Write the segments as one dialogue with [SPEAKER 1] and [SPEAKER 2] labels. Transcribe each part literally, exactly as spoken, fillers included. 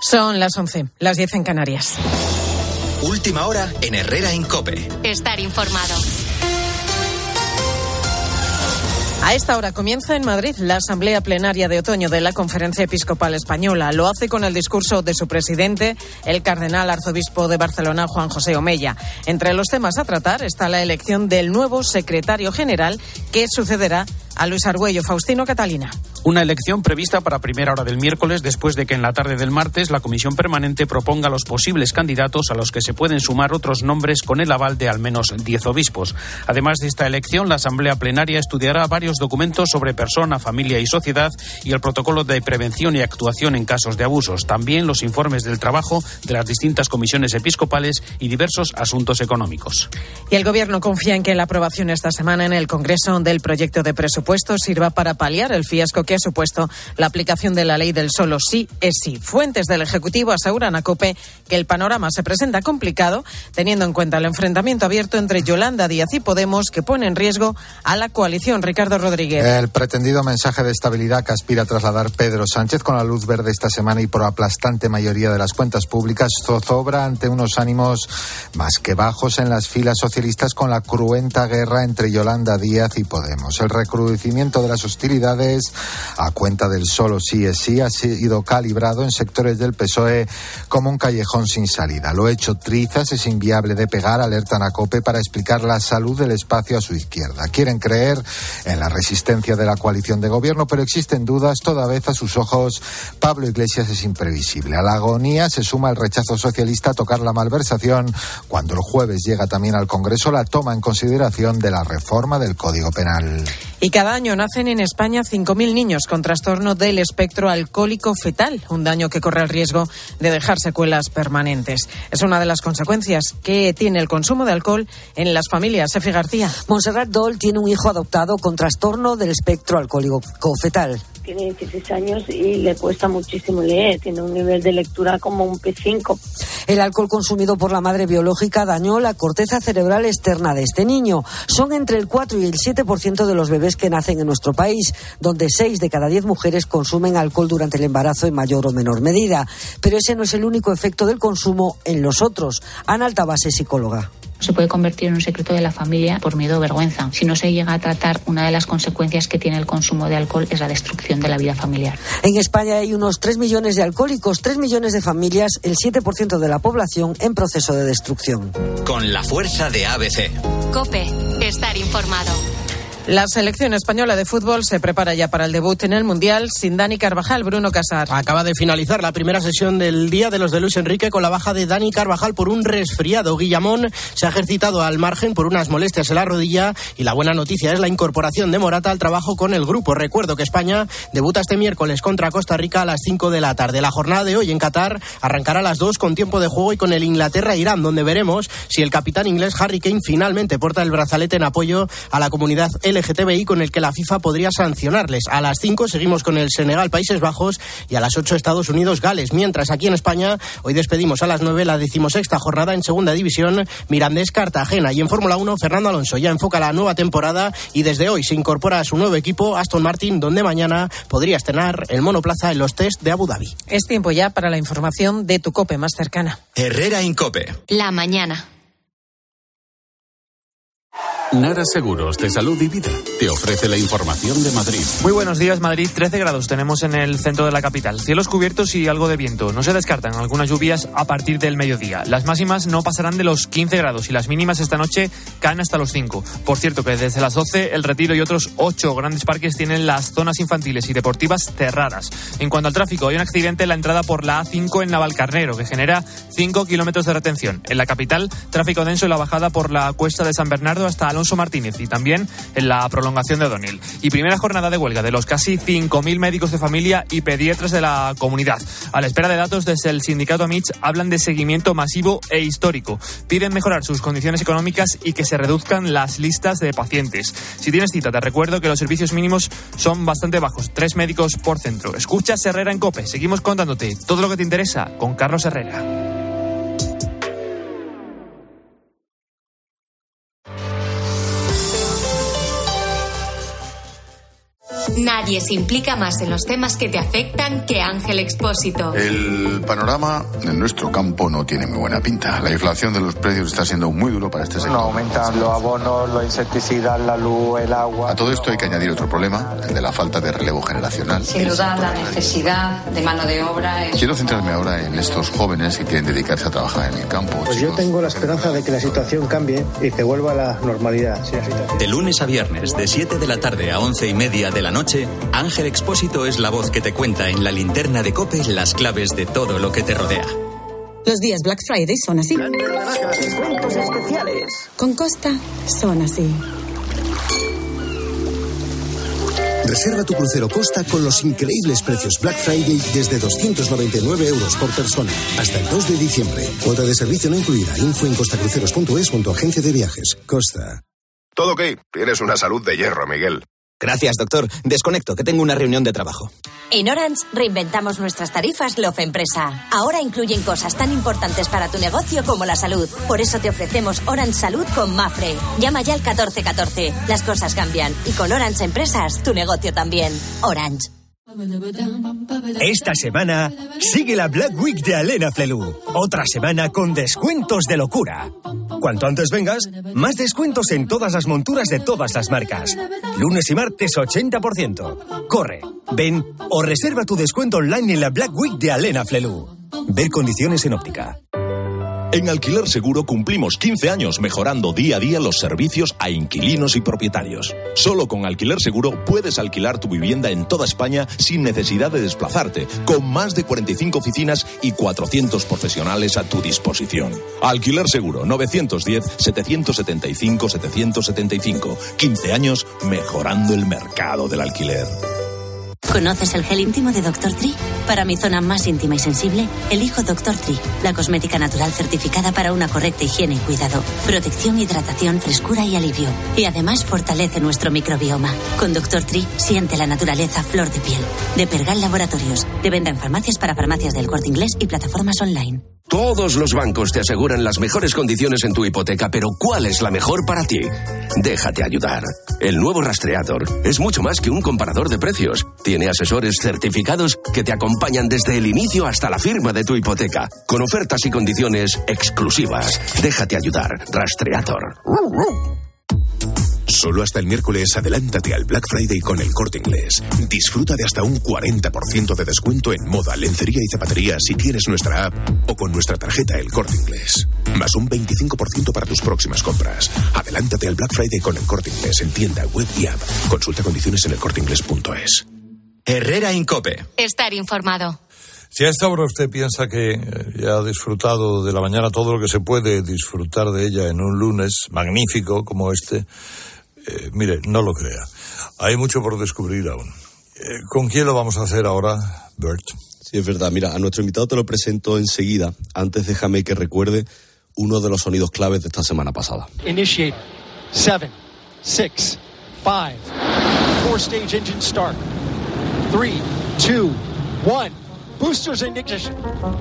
[SPEAKER 1] Son las once, las diez en Canarias.
[SPEAKER 2] Última hora en Herrera en COPE.
[SPEAKER 3] Estar informado.
[SPEAKER 1] A esta hora comienza en Madrid la asamblea plenaria de otoño de la Conferencia Episcopal Española. Lo hace con el discurso de su presidente, el cardenal arzobispo de Barcelona, Juan José Omeya. Entre los temas a tratar está la elección del nuevo secretario general que sucederá a Luis Argüello. Faustino Catalina.
[SPEAKER 4] Una elección prevista para primera hora del miércoles, después de que en la tarde del martes la Comisión Permanente proponga los posibles candidatos a los que se pueden sumar otros nombres con el aval de al menos diez obispos. Además de esta elección, la Asamblea Plenaria estudiará varios documentos sobre persona, familia y sociedad y el protocolo de prevención y actuación en casos de abusos. También los informes del trabajo de las distintas comisiones episcopales y diversos asuntos económicos.
[SPEAKER 1] Y el Gobierno confía en que la aprobación esta semana en el Congreso del proyecto de presupuesto sirva para paliar el fiasco que ha supuesto la aplicación de la ley del solo sí es sí. Fuentes del Ejecutivo aseguran a COPE que el panorama se presenta complicado, teniendo en cuenta el enfrentamiento abierto entre Yolanda Díaz y Podemos, que pone en riesgo a la coalición. Ricardo Rodríguez.
[SPEAKER 5] El pretendido mensaje de estabilidad que aspira a trasladar Pedro Sánchez con la luz verde esta semana y por aplastante mayoría de las cuentas públicas zozobra ante unos ánimos más que bajos en las filas socialistas con la cruenta guerra entre Yolanda Díaz y Podemos. El recrudecimiento de las hostilidades a cuenta del solo sí es sí ha sido calibrado en sectores del P S O E como un callejón sin salida. Lo hecho trizas, es inviable de pegar, alertan a COPE para explicar la salud del espacio a su izquierda. Quieren creer en la resistencia de la coalición de gobierno, pero existen dudas. Toda vez a sus ojos Pablo Iglesias es imprevisible. A la agonía se suma el rechazo socialista a tocar la malversación cuando el jueves llega también al Congreso la toma en consideración de la reforma del Código Penal.
[SPEAKER 1] Y cada año nacen en España cinco mil niños con trastorno del espectro alcohólico fetal, un daño que corre el riesgo de dejar secuelas permanentes. Es una de las consecuencias que tiene el consumo de alcohol en las familias. Efi García.
[SPEAKER 6] Montserrat Dol tiene un hijo adoptado con trastorno del espectro alcohólico fetal.
[SPEAKER 7] Tiene dieciséis años y le cuesta muchísimo leer, tiene un nivel de lectura como un P cinco.
[SPEAKER 6] El alcohol consumido por la madre biológica dañó la corteza cerebral externa de este niño. Son entre el cuatro y el siete por ciento de los bebés que nacen en nuestro país, donde seis de cada diez mujeres consumen alcohol durante el embarazo en mayor o menor medida. Pero ese no es el único efecto del consumo en los otros. Ana Altabase, psicóloga.
[SPEAKER 8] Se puede convertir en un secreto de la familia por miedo o vergüenza. Si no se llega a tratar, una de las consecuencias que tiene el consumo de alcohol es la destrucción de la vida familiar.
[SPEAKER 6] En España hay unos tres millones de alcohólicos, tres millones de familias, el siete por ciento de la población en proceso de destrucción.
[SPEAKER 2] Con la fuerza de A B C.
[SPEAKER 3] COPE. Estar informado.
[SPEAKER 1] La selección española de fútbol se prepara ya para el debut en el Mundial sin Dani Carvajal. Bruno Casar.
[SPEAKER 9] Acaba de finalizar la primera sesión del día de los de Luis Enrique con la baja de Dani Carvajal por un resfriado. Guillamón se ha ejercitado al margen por unas molestias en la rodilla y la buena noticia es la incorporación de Morata al trabajo con el grupo. Recuerdo que España debuta este miércoles contra Costa Rica a las cinco de la tarde. La jornada de hoy en Qatar arrancará a las dos con tiempo de juego y con el Inglaterra-Irán, donde veremos si el capitán inglés Harry Kane finalmente porta el brazalete en apoyo a la comunidad L G T B I con el que la FIFA podría sancionarles. A las cinco seguimos con el Senegal-Países Bajos y a las ocho Estados Unidos-Gales. Mientras aquí en España hoy despedimos a las nueve la decimosexta jornada en Segunda División Mirandés-Cartagena. Y en Fórmula uno Fernando Alonso ya enfoca la nueva temporada y desde hoy se incorpora a su nuevo equipo Aston Martin, donde mañana podría estrenar el monoplaza en los test de Abu Dhabi.
[SPEAKER 1] Es tiempo ya para la información de tu COPE más cercana.
[SPEAKER 2] Herrera en COPE.
[SPEAKER 3] La mañana.
[SPEAKER 10] Nara Seguros de Salud y Vida te ofrece la información de Madrid.
[SPEAKER 11] Muy buenos días, Madrid. trece grados tenemos en el centro de la capital. Cielos cubiertos y algo de viento. No se descartan algunas lluvias a partir del mediodía. Las máximas no pasarán de los quince grados y las mínimas esta noche caen hasta los cinco. Por cierto que desde las doce el Retiro y otros ocho grandes parques tienen las zonas infantiles y deportivas cerradas. En cuanto al tráfico, hay un accidente en la entrada por la A cinco en Navalcarnero que genera cinco kilómetros de retención. En la capital, tráfico denso en la bajada por la Cuesta de San Bernardo hasta Alonso Martínez y también en la prolongación de O'Donnell. Y primera jornada de huelga de los casi cinco mil médicos de familia y pediatras de la comunidad. A la espera de datos desde el sindicato AMITS hablan de seguimiento masivo e histórico. Piden mejorar sus condiciones económicas y que se reduzcan las listas de pacientes. Si tienes cita, te recuerdo que los servicios mínimos son bastante bajos, tres médicos por centro. Escuchas Herrera en COPE. Seguimos contándote todo lo que te interesa con Carlos Herrera.
[SPEAKER 3] Nadie se implica más en los temas que te afectan que Ángel Expósito.
[SPEAKER 12] El panorama en nuestro campo no tiene muy buena pinta. La inflación de los precios está siendo muy duro para este sector.
[SPEAKER 13] No aumentan los abonos, los insecticidas, la luz, el agua.
[SPEAKER 12] A todo esto hay que añadir otro problema, el de la falta de relevo generacional.
[SPEAKER 14] Sin duda, la necesidad de mano de obra es...
[SPEAKER 12] Quiero centrarme ahora en estos jóvenes que quieren dedicarse a trabajar en el campo.
[SPEAKER 15] Pues chicos, yo tengo la esperanza de que la situación cambie y que vuelva a la normalidad. Sí, la
[SPEAKER 2] de lunes a viernes, de siete de la tarde a once y media de la noche, Ángel Expósito es la voz que te cuenta en la linterna de COPE las claves de todo lo que te rodea.
[SPEAKER 16] Los días Black Friday son así.
[SPEAKER 17] Descuentos especiales.
[SPEAKER 16] Con Costa son así.
[SPEAKER 18] Reserva tu crucero Costa con los increíbles precios Black Friday desde doscientos noventa y nueve euros por persona. Hasta el dos de diciembre. Cuota de servicio no incluida. Info en costacruceros punto es con tu agencia de viajes. Costa.
[SPEAKER 19] Todo ok. Tienes una salud de hierro, Miguel.
[SPEAKER 20] Gracias, doctor. Desconecto, que tengo una reunión de trabajo.
[SPEAKER 21] En Orange reinventamos nuestras tarifas Love Empresa. Ahora incluyen cosas tan importantes para tu negocio como la salud. Por eso te ofrecemos Orange Salud con Mafre. Llama ya al catorce catorce. Las cosas cambian. Y con Orange Empresas, tu negocio también. Orange.
[SPEAKER 22] Esta semana sigue la Black Week de Alena Flelu. Otra semana con descuentos de locura. Cuanto antes vengas, más descuentos en todas las monturas de todas las marcas. Lunes y martes ochenta por ciento. Corre, ven o reserva tu descuento online en la Black Week de Alena Flelu. Ver condiciones en óptica.
[SPEAKER 23] En Alquiler Seguro cumplimos quince años mejorando día a día los servicios a inquilinos y propietarios. Solo con Alquiler Seguro puedes alquilar tu vivienda en toda España sin necesidad de desplazarte, con más de cuarenta y cinco oficinas y cuatrocientos profesionales a tu disposición. Alquiler Seguro, novecientos diez, setecientos setenta y cinco, setecientos setenta y cinco. quince años mejorando el mercado del alquiler.
[SPEAKER 21] ¿Conoces el gel íntimo de doctor Tree? Para mi zona más íntima y sensible, elijo doctor Tree, la cosmética natural certificada para una correcta higiene y cuidado. Protección, hidratación, frescura y alivio. Y además fortalece nuestro microbioma. Con doctor Tree, siente la naturaleza flor de piel. De Pergal Laboratorios. De venta en farmacias para farmacias del Corte Inglés y plataformas online.
[SPEAKER 24] Todos los bancos te aseguran las mejores condiciones en tu hipoteca, pero ¿cuál es la mejor para ti? Déjate ayudar. El nuevo Rastreator es mucho más que un comparador de precios. Tiene asesores certificados que te acompañan desde el inicio hasta la firma de tu hipoteca, con ofertas y condiciones exclusivas. Déjate ayudar. Rastreator.
[SPEAKER 25] Solo hasta el miércoles adelántate al Black Friday con El Corte Inglés. Disfruta de hasta un cuarenta por ciento de descuento en moda, lencería y zapatería si tienes nuestra app o con nuestra tarjeta El Corte Inglés. Más un veinticinco por ciento para tus próximas compras. Adelántate al Black Friday con El Corte Inglés en tienda, web y app. Consulta condiciones en elcorteinglés punto es.
[SPEAKER 2] Herrera Incope.
[SPEAKER 3] Estar informado.
[SPEAKER 26] Si a esta hora usted piensa que ya ha disfrutado de la mañana todo lo que se puede disfrutar de ella en un lunes magnífico como este, Eh, mire, no lo crea. Hay mucho por descubrir aún. Eh, ¿Con quién lo vamos a hacer ahora, Bert?
[SPEAKER 27] Sí, es verdad. Mira, a nuestro invitado te lo presento enseguida. Antes déjame que recuerde uno de los sonidos claves de esta semana pasada.
[SPEAKER 28] Initiate. Seven, six, five, four stage engine start. Three, two, one. Boosters in ignition.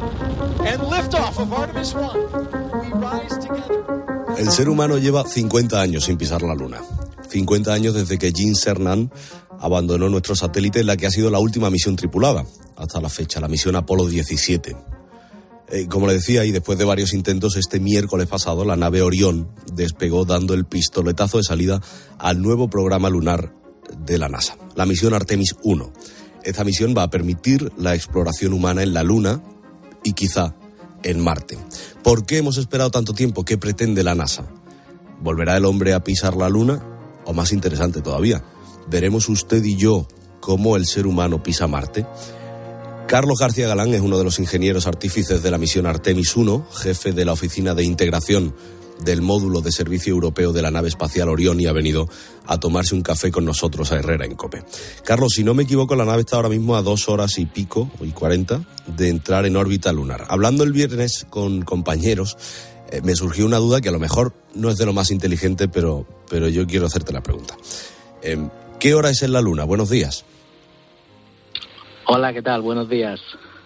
[SPEAKER 28] And liftoff of Artemis one. We rise together.
[SPEAKER 27] El ser humano lleva cincuenta años sin pisar la Luna. cincuenta años desde que Gene Cernan abandonó nuestro satélite en la que ha sido la última misión tripulada hasta la fecha, la misión Apolo diecisiete. Eh, como le decía, y después de varios intentos, este miércoles pasado la nave Orión despegó dando el pistoletazo de salida al nuevo programa lunar de la NASA, la misión Artemis uno. Esta misión va a permitir la exploración humana en la Luna y quizá en Marte. ¿Por qué hemos esperado tanto tiempo? ¿Qué pretende la NASA? ¿Volverá el hombre a pisar la Luna? O más interesante todavía, ¿veremos usted y yo cómo el ser humano pisa Marte? Carlos García Galán es uno de los ingenieros artífices de la misión Artemis uno, jefe de la Oficina de Integración del Módulo de Servicio Europeo de la nave espacial Orión, y ha venido a tomarse un café con nosotros a Herrera en COPE. Carlos, si no me equivoco, la nave está ahora mismo a dos horas y pico, y cuarenta, de entrar en órbita lunar. Hablando el viernes con compañeros, eh, me surgió una duda que a lo mejor no es de lo más inteligente, pero, pero yo quiero hacerte la pregunta. Eh, ¿Qué hora es en la Luna? Buenos días.
[SPEAKER 29] Hola, ¿qué tal? Buenos días.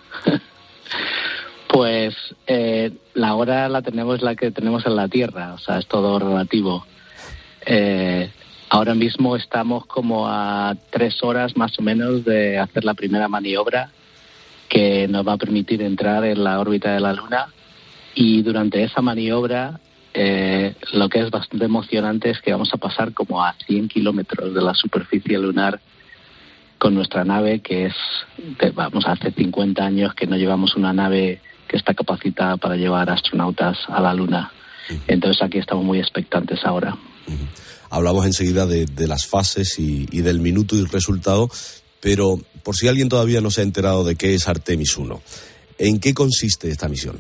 [SPEAKER 29] Pues eh, la hora la tenemos la que tenemos en la Tierra, o sea, es todo relativo. Eh, Ahora mismo estamos como a tres horas más o menos de hacer la primera maniobra que nos va a permitir entrar en la órbita de la Luna, y durante esa maniobra eh, lo que es bastante emocionante es que vamos a pasar como a cien kilómetros de la superficie lunar con nuestra nave, que es, que, vamos, hace cincuenta años que no llevamos una nave que está capacitada para llevar astronautas a la Luna. Entonces aquí estamos muy expectantes ahora.
[SPEAKER 27] Hablamos enseguida de, de las fases y, y del minuto y resultado, pero por si alguien todavía no se ha enterado de qué es Artemis uno, ¿en qué consiste esta misión?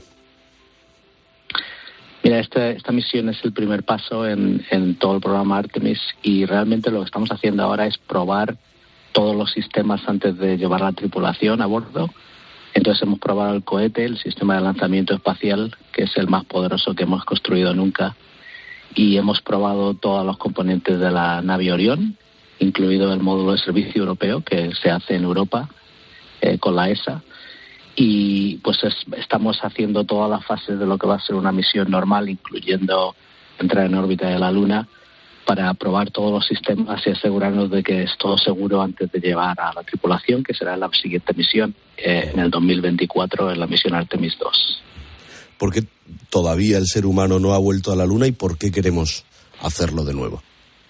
[SPEAKER 29] Mira, esta, esta misión es el primer paso en, en todo el programa Artemis, y realmente lo que estamos haciendo ahora es probar todos los sistemas antes de llevar la tripulación a bordo. Entonces hemos probado el cohete, el sistema de lanzamiento espacial, que es el más poderoso que hemos construido nunca, y hemos probado todos los componentes de la nave Orión, incluido el módulo de servicio europeo que se hace en Europa eh, con la E S A. Y pues es, estamos haciendo todas las fases de lo que va a ser una misión normal, incluyendo entrar en órbita de la Luna, para probar todos los sistemas y asegurarnos de que es todo seguro antes de llevar a la tripulación, que será la siguiente misión eh, en el dos mil veinticuatro, en la misión Artemis dos.
[SPEAKER 27] ¿Por qué todavía el ser humano no ha vuelto a la Luna y por qué queremos hacerlo de nuevo?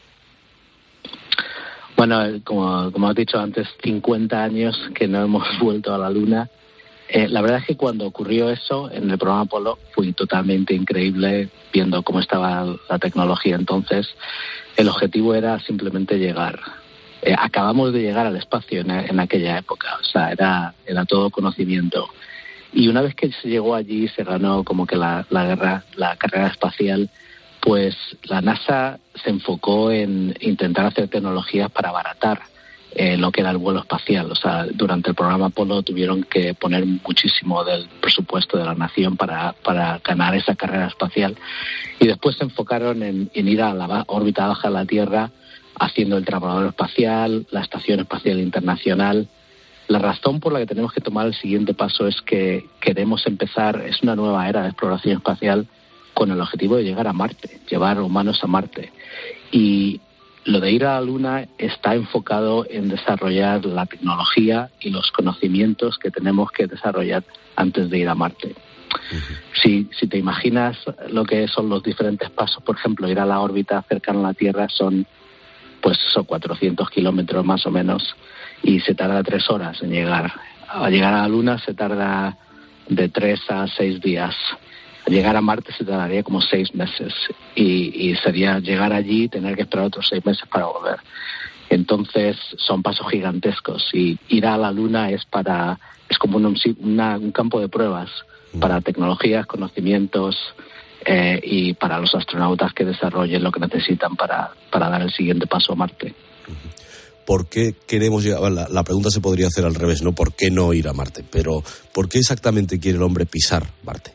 [SPEAKER 29] Bueno, como, como has dicho antes, cincuenta años que no hemos vuelto a la Luna. Eh, la verdad es que cuando ocurrió eso en el programa Apolo fue totalmente increíble, viendo cómo estaba la tecnología entonces. El objetivo era simplemente llegar. Eh, acabamos de llegar al espacio en, en aquella época, o sea, era, era todo conocimiento. Y una vez que se llegó allí, se ganó como que la, la guerra, la carrera espacial, pues la NASA se enfocó en intentar hacer tecnologías para abaratar Eh, lo que era el vuelo espacial. O sea, durante el programa Apolo tuvieron que poner muchísimo del presupuesto de la nación para, para ganar esa carrera espacial, y después se enfocaron en, en ir a la órbita baja de la Tierra, haciendo el transbordador espacial, la Estación Espacial Internacional. La razón por la que tenemos que tomar el siguiente paso es que queremos empezar, es una nueva era de exploración espacial con el objetivo de llegar a Marte, llevar humanos a Marte. Y lo de ir a la Luna está enfocado en desarrollar la tecnología y los conocimientos que tenemos que desarrollar antes de ir a Marte. Uh-huh. Si, si te imaginas lo que son los diferentes pasos, por ejemplo, ir a la órbita cercana a la Tierra son, pues, son cuatrocientos kilómetros más o menos, y se tarda tres horas en llegar. Al llegar a la Luna se tarda de tres a seis días. Llegar a Marte se tardaría como seis meses y, y sería llegar allí y tener que esperar otros seis meses para volver. Entonces son pasos gigantescos, y ir a la Luna es para es como un, una, un campo de pruebas para tecnologías, conocimientos eh, y para los astronautas que desarrollen lo que necesitan para, para dar el siguiente paso a Marte.
[SPEAKER 27] ¿Por qué queremos llegar? La, la pregunta se podría hacer al revés, ¿no? ¿Por qué no ir a Marte? Pero ¿por qué exactamente quiere el hombre pisar Marte?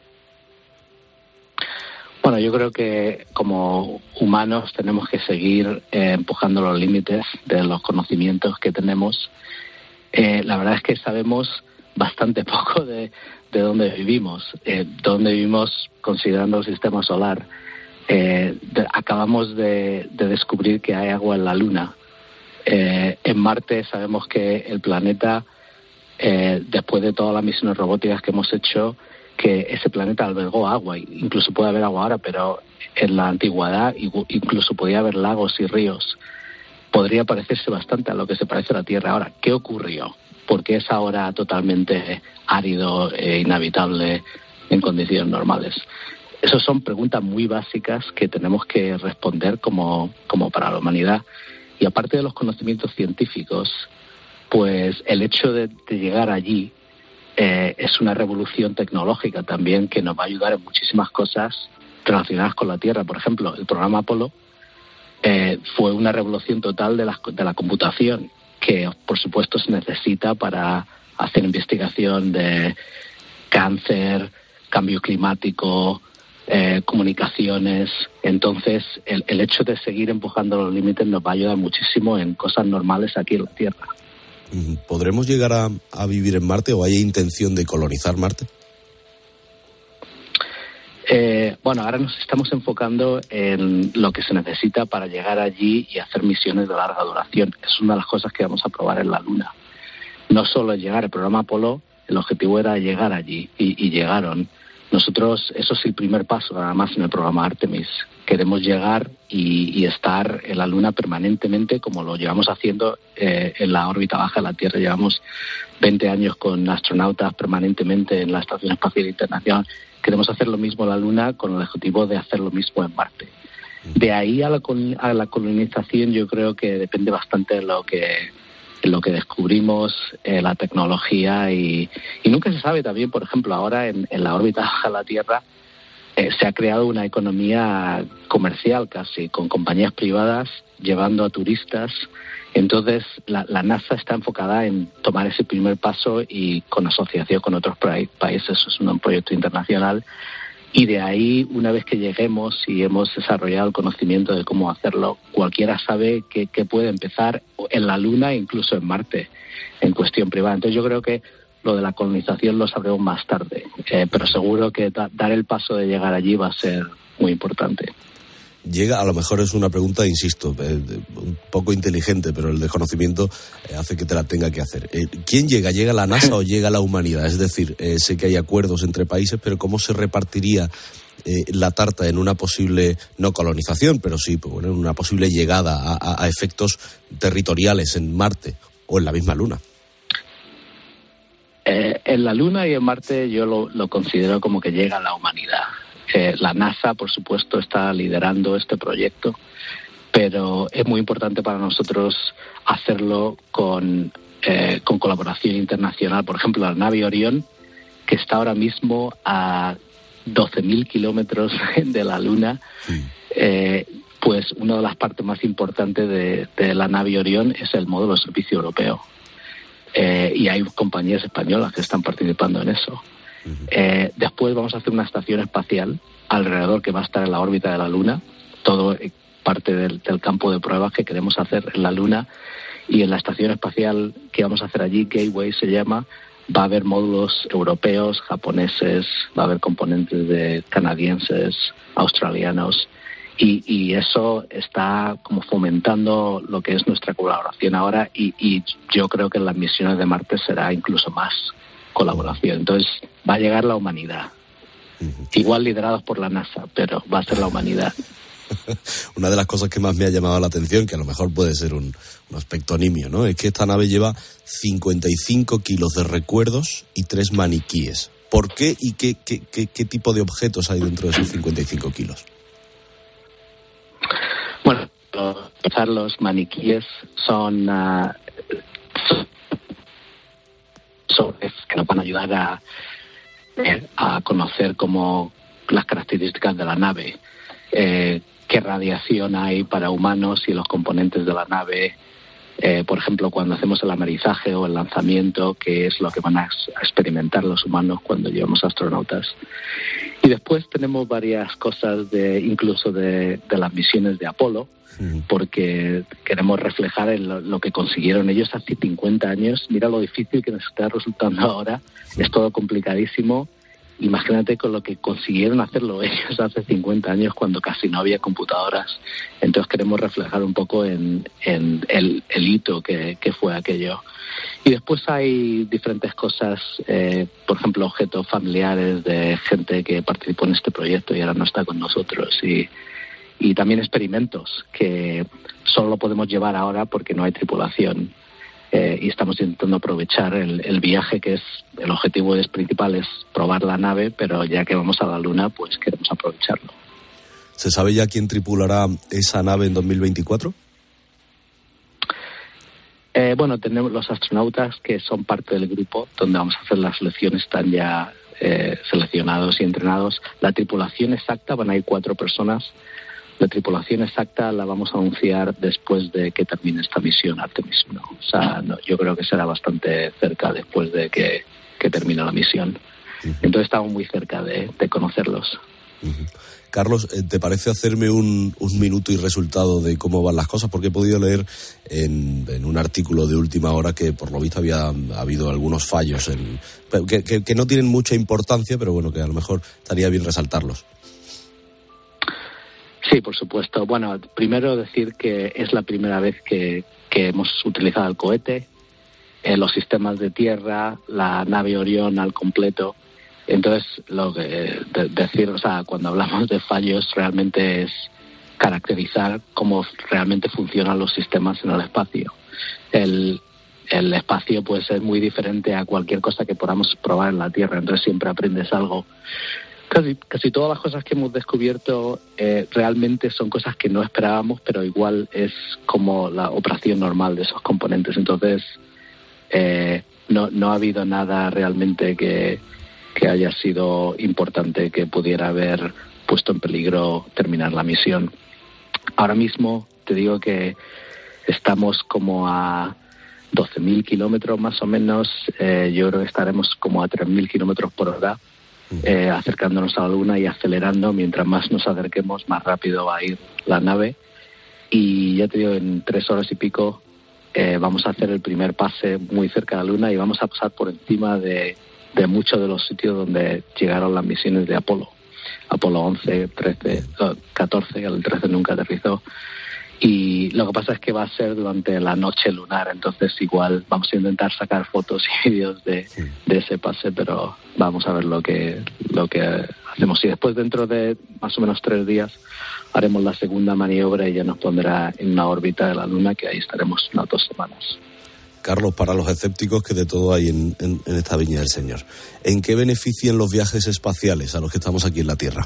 [SPEAKER 29] Bueno, yo creo que como humanos tenemos que seguir eh, empujando los límites de los conocimientos que tenemos. Eh, la verdad es que sabemos bastante poco de, de dónde vivimos, eh, dónde vivimos considerando el sistema solar. Eh, de, acabamos de, de descubrir que hay agua en la Luna. Eh, en Marte sabemos que el planeta, eh, después de todas las misiones robóticas que hemos hecho, que ese planeta albergó agua, incluso puede haber agua ahora, pero en la antigüedad incluso podía haber lagos y ríos. Podría parecerse bastante a lo que se parece a la Tierra ahora. ¿Qué ocurrió? ¿Por qué es ahora totalmente árido e inhabitable en condiciones normales? Esas son preguntas muy básicas que tenemos que responder como, como para la humanidad. Y aparte de los conocimientos científicos, pues el hecho de, de llegar allí Eh, es una revolución tecnológica también que nos va a ayudar en muchísimas cosas relacionadas con la Tierra. Por ejemplo, el programa Apolo eh, fue una revolución total de la, de la computación, que por supuesto se necesita para hacer investigación de cáncer, cambio climático, eh, comunicaciones. Entonces, el, el hecho de seguir empujando los límites nos va a ayudar muchísimo en cosas normales aquí en la Tierra.
[SPEAKER 27] ¿Podremos llegar a, a vivir en Marte o hay intención de colonizar Marte?
[SPEAKER 29] Eh, bueno, ahora nos estamos enfocando en lo que se necesita para llegar allí y hacer misiones de larga duración. Es una de las cosas que vamos a probar en la Luna. No solo llegar al programa Apolo, el objetivo era llegar allí y, y llegaron. Nosotros, eso es el primer paso, nada más en el programa Artemis. Queremos llegar y, y estar en la Luna permanentemente, como lo llevamos haciendo eh, en la órbita baja de la Tierra. Llevamos veinte años con astronautas permanentemente en la Estación Espacial Internacional. Queremos hacer lo mismo en la Luna con el objetivo de hacer lo mismo en Marte. De ahí a la, a la colonización yo creo que depende bastante de lo que... en lo que descubrimos, eh, la tecnología y, y nunca se sabe también, por ejemplo, ahora en, en la órbita baja de la Tierra eh, se ha creado una economía comercial casi, con compañías privadas llevando a turistas. Entonces la, la NASA está enfocada en tomar ese primer paso y con asociación con otros países, eso es un proyecto internacional. Y de ahí, una vez que lleguemos y hemos desarrollado el conocimiento de cómo hacerlo, cualquiera sabe que, que puede empezar en la Luna e incluso en Marte, en cuestión privada. Entonces yo creo que lo de la colonización lo sabremos más tarde, eh, pero seguro que da, dar el paso de llegar allí va a ser muy importante.
[SPEAKER 27] Llega, a lo mejor es una pregunta, insisto, eh, un poco inteligente, pero el desconocimiento eh, hace que te la tenga que hacer. Eh, ¿Quién llega? ¿Llega la NASA o llega la humanidad? Es decir, eh, sé que hay acuerdos entre países, pero ¿cómo se repartiría eh, la tarta en una posible, no colonización, pero sí, pues, bueno, en una posible llegada a, a, a efectos territoriales en Marte o en la misma Luna?
[SPEAKER 29] Eh, en la Luna y en Marte yo lo, lo considero como que llega la humanidad. Eh, la NASA, por supuesto, está liderando este proyecto, pero es muy importante para nosotros hacerlo con, eh, con colaboración internacional. Por ejemplo, la nave Orión, que está ahora mismo a doce mil kilómetros de la Luna, sí. eh, pues una de las partes más importantes de, de la nave Orión es el módulo de servicio europeo. Eh, y hay compañías españolas que están participando en eso. Eh, después vamos a hacer una estación espacial alrededor que va a estar en la órbita de la Luna, todo parte del, del campo de pruebas que queremos hacer en la Luna. Y en la estación espacial que vamos a hacer allí, Gateway se llama, va a haber módulos europeos, japoneses, va a haber componentes de canadienses, australianos, y, y eso está como fomentando lo que es nuestra colaboración ahora, y, y yo creo que en las misiones de Marte será incluso más colaboración. Entonces va a llegar la humanidad, igual liderados por la NASA, pero va a ser la humanidad.
[SPEAKER 27] Una de las cosas que más me ha llamado la atención, que a lo mejor puede ser un, un aspecto nimio, ¿no?, es que esta nave lleva cincuenta y cinco kilos de recuerdos y tres maniquíes. ¿Por qué y qué, qué, qué, qué tipo de objetos hay dentro de esos cincuenta y cinco kilos?
[SPEAKER 29] Bueno, los maniquíes son... Uh, sobres que nos van a ayudar a, a conocer cómo las características de la nave, eh, qué radiación hay para humanos y los componentes de la nave, eh, por ejemplo, cuando hacemos el amerizaje o el lanzamiento, qué es lo que van a experimentar los humanos cuando llevamos astronautas. Y después tenemos varias cosas de incluso de, de las misiones de Apolo, porque queremos reflejar el, lo que consiguieron ellos hace cincuenta años. Mira lo difícil que nos está resultando ahora, es todo complicadísimo. Imagínate con lo que consiguieron hacerlo ellos hace cincuenta años cuando casi no había computadoras. Entonces queremos reflejar un poco en, en el, el hito que, que fue aquello. Y después hay diferentes cosas, eh, por ejemplo, objetos familiares de gente que participó en este proyecto y ahora no está con nosotros. Y Y también experimentos que solo lo podemos llevar ahora porque no hay tripulación. Eh, y estamos intentando aprovechar el, el viaje, que es el objetivo es principal es probar la nave, pero ya que vamos a la Luna, pues queremos aprovecharlo.
[SPEAKER 27] ¿Se sabe ya quién tripulará esa nave en dos mil veinticuatro?
[SPEAKER 29] Eh, bueno, tenemos los astronautas que son parte del grupo donde vamos a hacer la selección, están ya eh, seleccionados y entrenados. La tripulación exacta, van a ir cuatro personas. La tripulación exacta la vamos a anunciar después de que termine esta misión Artemis uno. O sea, no, yo creo que será bastante cerca después de que, que termine la misión. Entonces estamos muy cerca de, de conocerlos.
[SPEAKER 27] Uh-huh. Carlos, ¿te parece hacerme un, un minuto y resultado de cómo van las cosas? Porque he podido leer en, en un artículo de última hora que por lo visto había ha habido algunos fallos en, que, que, que no tienen mucha importancia, pero bueno, que a lo mejor estaría bien resaltarlos.
[SPEAKER 29] Sí, por supuesto. Bueno, primero decir que es la primera vez que, que hemos utilizado el cohete, eh, los sistemas de tierra, la nave Orión al completo. Entonces, lo que de, decir, o sea, cuando hablamos de fallos, realmente es caracterizar cómo realmente funcionan los sistemas en el espacio. El, el espacio puede ser muy diferente a cualquier cosa que podamos probar en la Tierra, entonces siempre aprendes algo. Casi, casi todas las cosas que hemos descubierto eh, realmente son cosas que no esperábamos, pero igual es como la operación normal de esos componentes. Entonces, eh, no, no ha habido nada realmente que... que haya sido importante, que pudiera haber puesto en peligro terminar la misión. Ahora mismo te digo que estamos como a doce mil kilómetros más o menos, eh, yo creo que estaremos como a tres mil kilómetros por hora, eh, acercándonos a la Luna y acelerando. Mientras más nos acerquemos, más rápido va a ir la nave. Y ya te digo, en tres horas y pico eh, vamos a hacer el primer pase muy cerca de la Luna y vamos a pasar por encima de de muchos de los sitios donde llegaron las misiones de Apolo. Apolo once, trece, catorce, el trece nunca aterrizó. Y lo que pasa es que va a ser durante la noche lunar, entonces igual vamos a intentar sacar fotos y vídeos de, de ese pase, pero vamos a ver lo que, lo que hacemos. Y después, dentro de más o menos tres días, haremos la segunda maniobra y ya nos pondrá en una órbita de la Luna, que ahí estaremos unas dos semanas.
[SPEAKER 27] Carlos, para los escépticos, que de todo hay en, en, en esta viña del Señor, ¿en qué benefician los viajes espaciales a los que estamos aquí en la Tierra?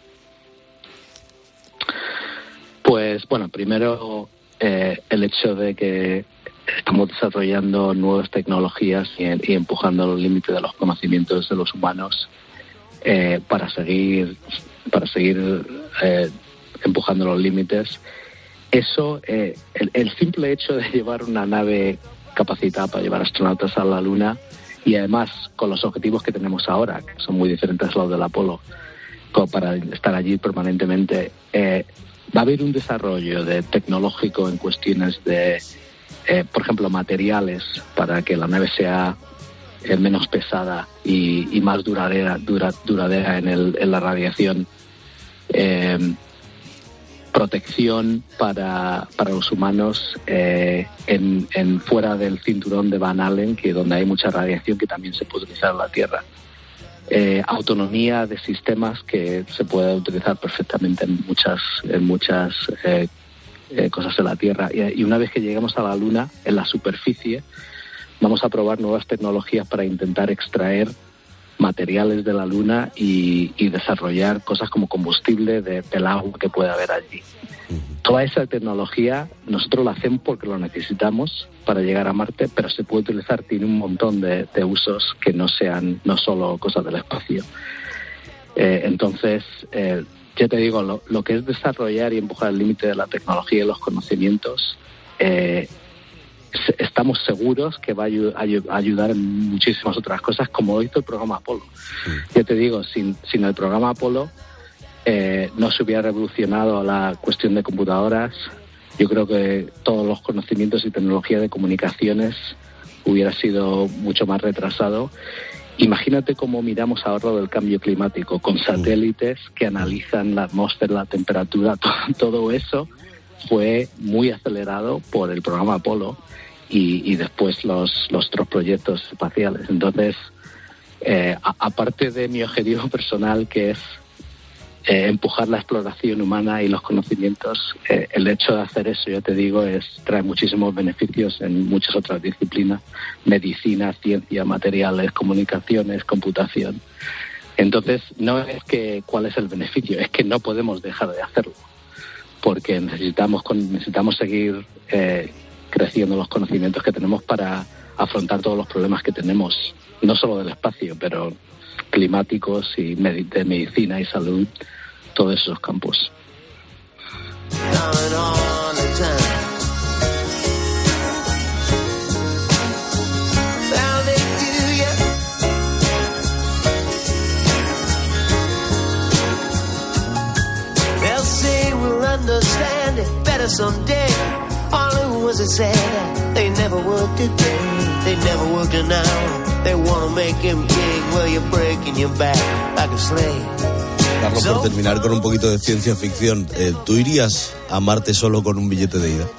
[SPEAKER 29] Pues, bueno, primero eh, el hecho de que estamos desarrollando nuevas tecnologías y, y empujando los límites de los conocimientos de los humanos eh, para seguir, para seguir eh, empujando los límites. Eso, eh, el, el simple hecho de llevar una nave capacitada para llevar astronautas a la Luna, y además con los objetivos que tenemos ahora, que son muy diferentes a los del Apolo, para estar allí permanentemente, eh, va a haber un desarrollo de tecnológico en cuestiones de, eh, por ejemplo, materiales para que la nave sea eh, menos pesada y, y más duradera, dura, duradera en, el, en la radiación. Eh, protección para, para los humanos eh, en, en fuera del cinturón de Van Allen, que donde hay mucha radiación que también se puede utilizar en la Tierra. Eh, autonomía de sistemas que se puede utilizar perfectamente en muchas en muchas eh, eh, cosas en la Tierra. Y, y una vez que lleguemos a la Luna, en la superficie, vamos a probar nuevas tecnologías para intentar extraer materiales de la Luna y, y desarrollar cosas como combustible de, del agua que puede haber allí. Toda esa tecnología nosotros la hacemos porque lo necesitamos para llegar a Marte, pero se puede utilizar, tiene un montón de, de usos que no sean no solo cosas del espacio. Eh, entonces, eh, ya te digo, lo, lo que es desarrollar y empujar el límite de la tecnología y los conocimientos, eh, estamos seguros que va a ayu- a ayudar en muchísimas otras cosas, como hizo el programa Apolo. Ya te digo, sin, sin el programa Apolo eh, no se hubiera revolucionado la cuestión de computadoras. Yo creo que todos los conocimientos y tecnología de comunicaciones hubiera sido mucho más retrasado. Imagínate cómo miramos ahora lo del cambio climático, con satélites que analizan la atmósfera, la temperatura, todo, todo eso fue muy acelerado por el programa Apolo y, y después los, los otros proyectos espaciales. Entonces, eh, a, aparte de mi objetivo personal, que es eh, empujar la exploración humana y los conocimientos, eh, el hecho de hacer eso, ya te digo, es trae muchísimos beneficios en muchas otras disciplinas: medicina, ciencia, materiales, comunicaciones, computación. Entonces, no es que cuál es el beneficio, es que no podemos dejar de hacerlo, porque necesitamos necesitamos seguir eh, creciendo los conocimientos que tenemos para afrontar todos los problemas que tenemos, no solo del espacio, pero climáticos y med- de medicina y salud, todos esos campos.
[SPEAKER 1] better someday. All it was is said they never worked a day, they never worked an hour. They wanna make him big, well you're breaking your back like a slave.
[SPEAKER 27] Carlos, por terminar con un poquito de ciencia ficción, eh, ¿tú irías a Marte solo con un billete de ida?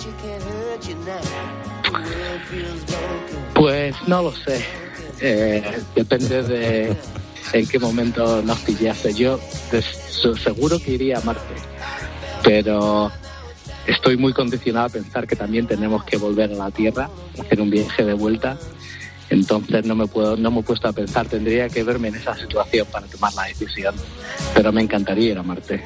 [SPEAKER 29] Pues no lo sé. Eh, depende de en qué momento nos pillase. Yo des, seguro que iría a Marte, pero estoy muy condicionado a pensar que también tenemos que volver a la Tierra, hacer un viaje de vuelta. Entonces no me puedo, no me he puesto a pensar, tendría que verme en esa situación para tomar la decisión. Pero me encantaría ir a Marte.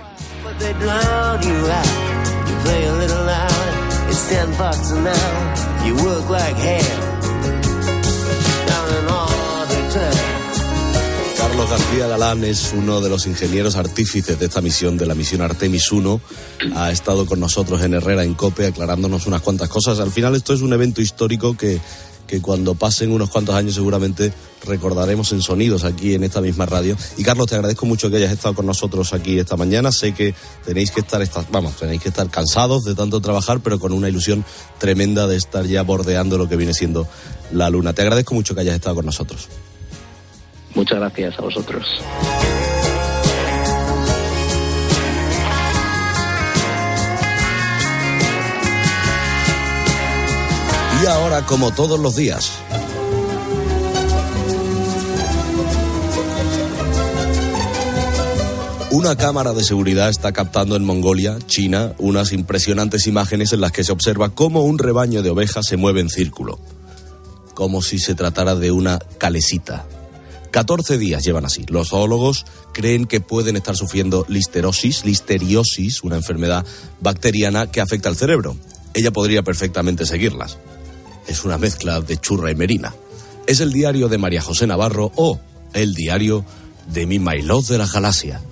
[SPEAKER 27] Carlos García Galán es uno de los ingenieros artífices de esta misión, de la misión Artemis uno. Ha estado con nosotros en Herrera en COPE aclarándonos unas cuantas cosas. Al final esto es un evento histórico que, que cuando pasen unos cuantos años seguramente recordaremos en sonidos aquí en esta misma radio. Y Carlos, te agradezco mucho que hayas estado con nosotros aquí esta mañana. Sé que tenéis que estar, esta, vamos, tenéis que estar cansados de tanto trabajar, pero con una ilusión tremenda de estar ya bordeando lo que viene siendo la Luna. Te agradezco mucho que hayas estado con nosotros.
[SPEAKER 29] Muchas gracias a vosotros.
[SPEAKER 27] Y ahora, como todos los días, una cámara de seguridad está captando en Mongolia, China, unas impresionantes imágenes en las que se observa cómo un rebaño de ovejas se mueve en círculo, como si se tratara de una calesita. catorce días llevan así. Los zoólogos creen que pueden estar sufriendo listerosis, listeriosis, una enfermedad bacteriana que afecta al cerebro. Ella podría perfectamente seguirlas. Es una mezcla de churra y merina. Es el diario de María José Navarro o el diario de mi my love de la galaxia.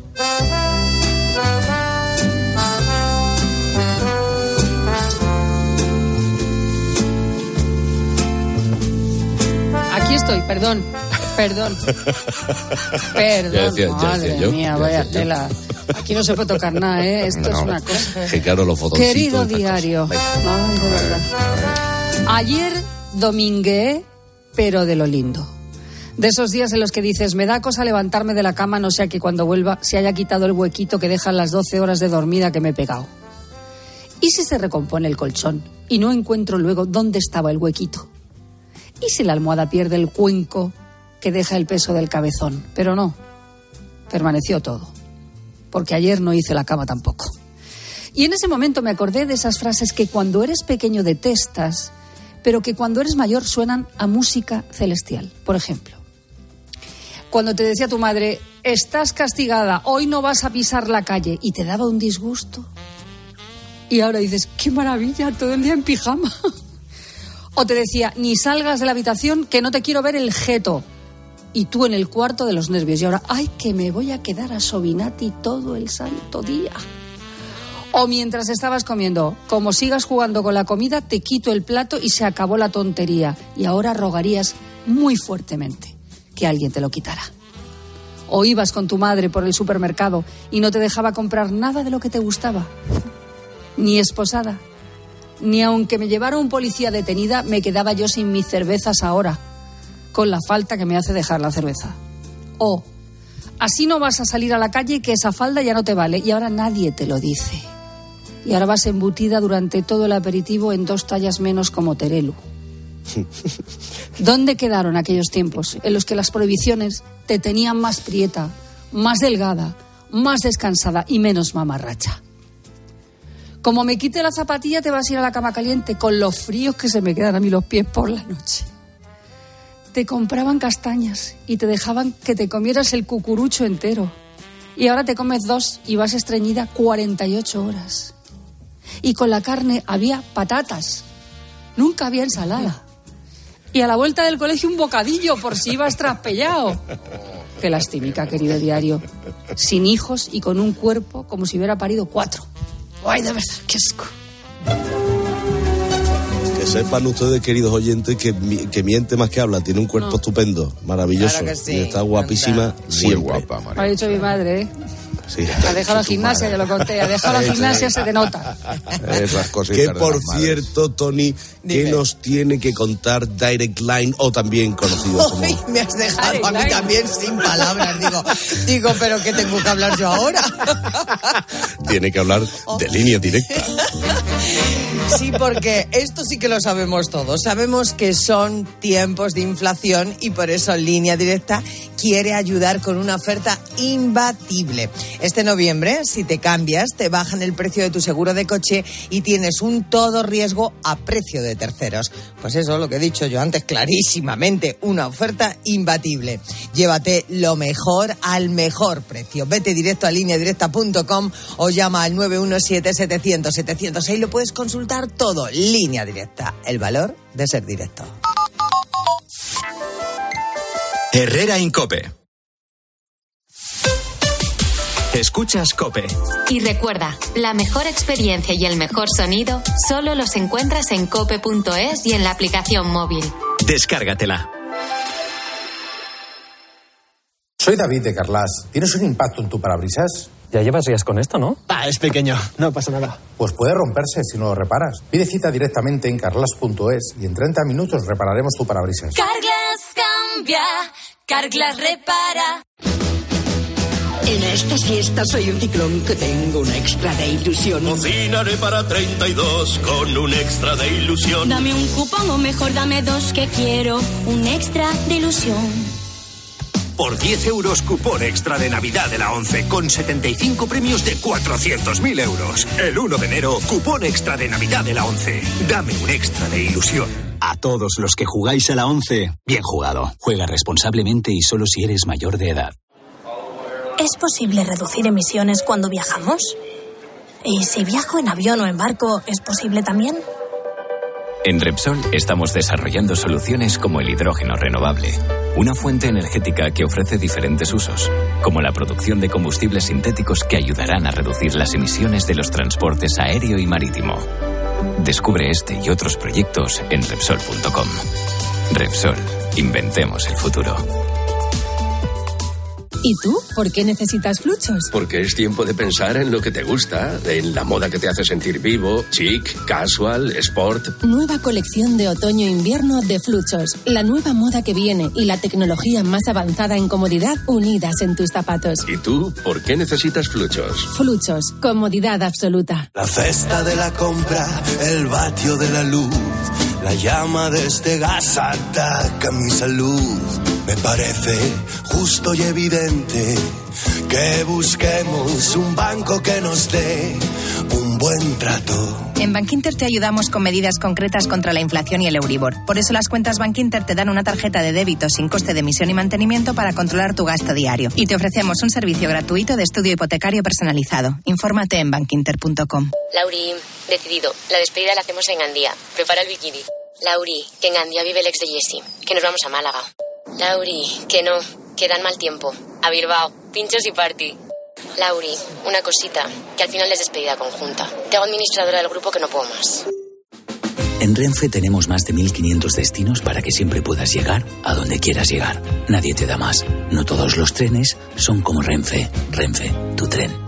[SPEAKER 4] Aquí estoy, perdón. Perdón. Perdón,
[SPEAKER 27] ya decía, ya
[SPEAKER 4] madre
[SPEAKER 27] decía yo,
[SPEAKER 4] mía, vaya tela. Aquí no se puede tocar nada, ¿eh? Esto no, es una cosa.
[SPEAKER 27] Que claro, los fotoncitos.
[SPEAKER 4] Querido diario. Ay, de verdad. Ayer domingué, pero de lo lindo. De esos días en los que dices, me da cosa levantarme de la cama, no sea que cuando vuelva se haya quitado el huequito que dejan las doce horas de dormida que me he pegado. ¿Y si se recompone el colchón y no encuentro luego dónde estaba el huequito? ¿Y si la almohada pierde el cuenco que deja el peso del cabezón? Pero no, permaneció todo, porque ayer no hice la cama tampoco. Y en ese momento me acordé de esas frases que cuando eres pequeño detestas, pero que cuando eres mayor suenan a música celestial. Por ejemplo, cuando te decía tu madre, estás castigada, hoy no vas a pisar la calle, y te daba un disgusto. Y ahora dices, qué maravilla, todo el día en pijama. O te decía, ni salgas de la habitación que no te quiero ver el jeto. Y tú en el cuarto de los nervios. Y ahora, ay, que me voy a quedar a Sobinati todo el santo día. O mientras estabas comiendo, como sigas jugando con la comida, te quito el plato y se acabó la tontería. Y ahora rogarías muy fuertemente que alguien te lo quitara. O ibas con tu madre por el supermercado y no te dejaba comprar nada de lo que te gustaba. Ni esposada. Ni aunque me llevara un policía detenida, me quedaba yo sin mis cervezas ahora, con la falta que me hace dejar la cerveza. O, así no vas a salir a la calle, que esa falda ya no te vale, y ahora nadie te lo dice. Y ahora vas embutida durante todo el aperitivo en dos tallas menos como Terelu. ¿Dónde quedaron aquellos tiempos en los que las prohibiciones te tenían más prieta, más delgada, más descansada y menos mamarracha? Como me quite la zapatilla te vas a ir a la cama caliente con los fríos que se me quedan a mí los pies por la noche. Te compraban castañas y te dejaban que te comieras el cucurucho entero. Y ahora te comes dos y vas estreñida cuarenta y ocho horas. Y con la carne había patatas. Nunca había ensalada. Y a la vuelta del colegio un bocadillo por si ibas traspellado. Qué lastimica, querido diario. Sin hijos y con un cuerpo como si hubiera parido cuatro. Ay, de verdad, qué asco.
[SPEAKER 27] Que sepan ustedes, queridos oyentes, que, que miente más que habla. Tiene un cuerpo no. estupendo, maravilloso.
[SPEAKER 5] Claro que sí,
[SPEAKER 27] y está guapísima,
[SPEAKER 5] anda.
[SPEAKER 27] siempre.
[SPEAKER 12] Muy guapa, María.
[SPEAKER 4] Lo ha dicho mi madre, ¿eh?
[SPEAKER 27] Sí,
[SPEAKER 4] ha dejado la gimnasia, ya lo conté. Ha dejado la gimnasia, se te nota.
[SPEAKER 27] Esas cositas. Que por cierto, Tony, ¿qué nos tiene que contar Direct Line, o también conocido como...
[SPEAKER 5] Uy, me has dejado a mí también sin palabras. Digo, digo, pero ¿qué tengo que hablar yo ahora?
[SPEAKER 27] Tiene que hablar de línea directa.
[SPEAKER 5] Sí, porque esto sí que lo sabemos todos. Sabemos que son tiempos de inflación y por eso Línea Directa quiere ayudar con una oferta imbatible. Este noviembre, si te cambias, te bajan el precio de tu seguro de coche y tienes un todo riesgo a precio de terceros. Pues eso, lo que he dicho yo antes clarísimamente, una oferta imbatible. Llévate lo mejor al mejor precio. Vete directo a línea directa punto com o llama al nueve uno siete, setecientos, setecientos. Ahí lo puedes consultar todo. Línea Directa, el valor de ser directo.
[SPEAKER 2] Herrera Incope. Escuchas COPE.
[SPEAKER 3] Y recuerda, la mejor experiencia y el mejor sonido solo los encuentras en cope punto es y en la aplicación móvil.
[SPEAKER 2] Descárgatela.
[SPEAKER 6] Soy David de Carlas. ¿Tienes un impacto en tu parabrisas?
[SPEAKER 7] Ya llevas días con esto, ¿no?
[SPEAKER 6] Ah, es pequeño, no pasa nada. Pues puede romperse si no lo reparas. Pide cita directamente en carlas punto es y en treinta minutos repararemos tu parabrisas.
[SPEAKER 8] Carglass cambia, Carglass repara.
[SPEAKER 9] En esta siesta soy un ciclón que tengo un extra de ilusión.
[SPEAKER 10] Cocinaré para treinta y dos con un extra de ilusión.
[SPEAKER 8] Dame un cupón o mejor dame dos que quiero un extra de ilusión.
[SPEAKER 11] Por diez euros, cupón extra de Navidad de la ONCE, con setenta y cinco premios de cuatrocientos mil euros. El uno de enero, cupón extra de Navidad de la ONCE. Dame un extra de ilusión.
[SPEAKER 13] A todos los que jugáis a la ONCE, bien jugado. Juega responsablemente y solo si eres mayor de edad.
[SPEAKER 8] ¿Es posible reducir emisiones cuando viajamos? ¿Y si viajo en avión o en barco, es posible también?
[SPEAKER 14] En Repsol estamos desarrollando soluciones como el hidrógeno renovable, una fuente energética que ofrece diferentes usos, como la producción de combustibles sintéticos que ayudarán a reducir las emisiones de los transportes aéreo y marítimo. Descubre este y otros proyectos en Repsol punto com. Repsol, inventemos el futuro.
[SPEAKER 8] ¿Y tú? ¿Por qué necesitas Fluchos?
[SPEAKER 24] Porque es tiempo de pensar en lo que te gusta, en la moda que te hace sentir vivo, chic, casual, sport.
[SPEAKER 8] Nueva colección de otoño-invierno de Fluchos. La nueva moda que viene y la tecnología más avanzada en comodidad unidas en tus zapatos.
[SPEAKER 24] ¿Y tú? ¿Por qué necesitas Fluchos?
[SPEAKER 8] Fluchos. Comodidad absoluta.
[SPEAKER 1] La cesta de la compra, el vatio de la luz, la llama de este gas ataca mi salud. Me parece justo y evidente que busquemos un banco que nos dé un buen trato.
[SPEAKER 30] En Bankinter te ayudamos con medidas concretas contra la inflación y el Euribor. Por eso las cuentas Bankinter te dan una tarjeta de débito sin coste de emisión y mantenimiento para controlar tu gasto diario. Y te ofrecemos un servicio gratuito de estudio hipotecario personalizado. Infórmate en bankinter punto com.
[SPEAKER 31] Lauri, decidido. La despedida la hacemos en Gandía. Prepara el bikini. Lauri, que en Gandía vive el ex de Jessie. Que nos vamos a Málaga. Lauri, que no, que dan mal tiempo. A Bilbao, pinchos y party. Lauri, una cosita, que al final es despedida conjunta. Te hago administradora del grupo que no puedo más.
[SPEAKER 13] En Renfe tenemos más de mil quinientos destinos para que siempre puedas llegar a donde quieras llegar. Nadie te da más. No todos los trenes son como Renfe. Renfe, tu tren.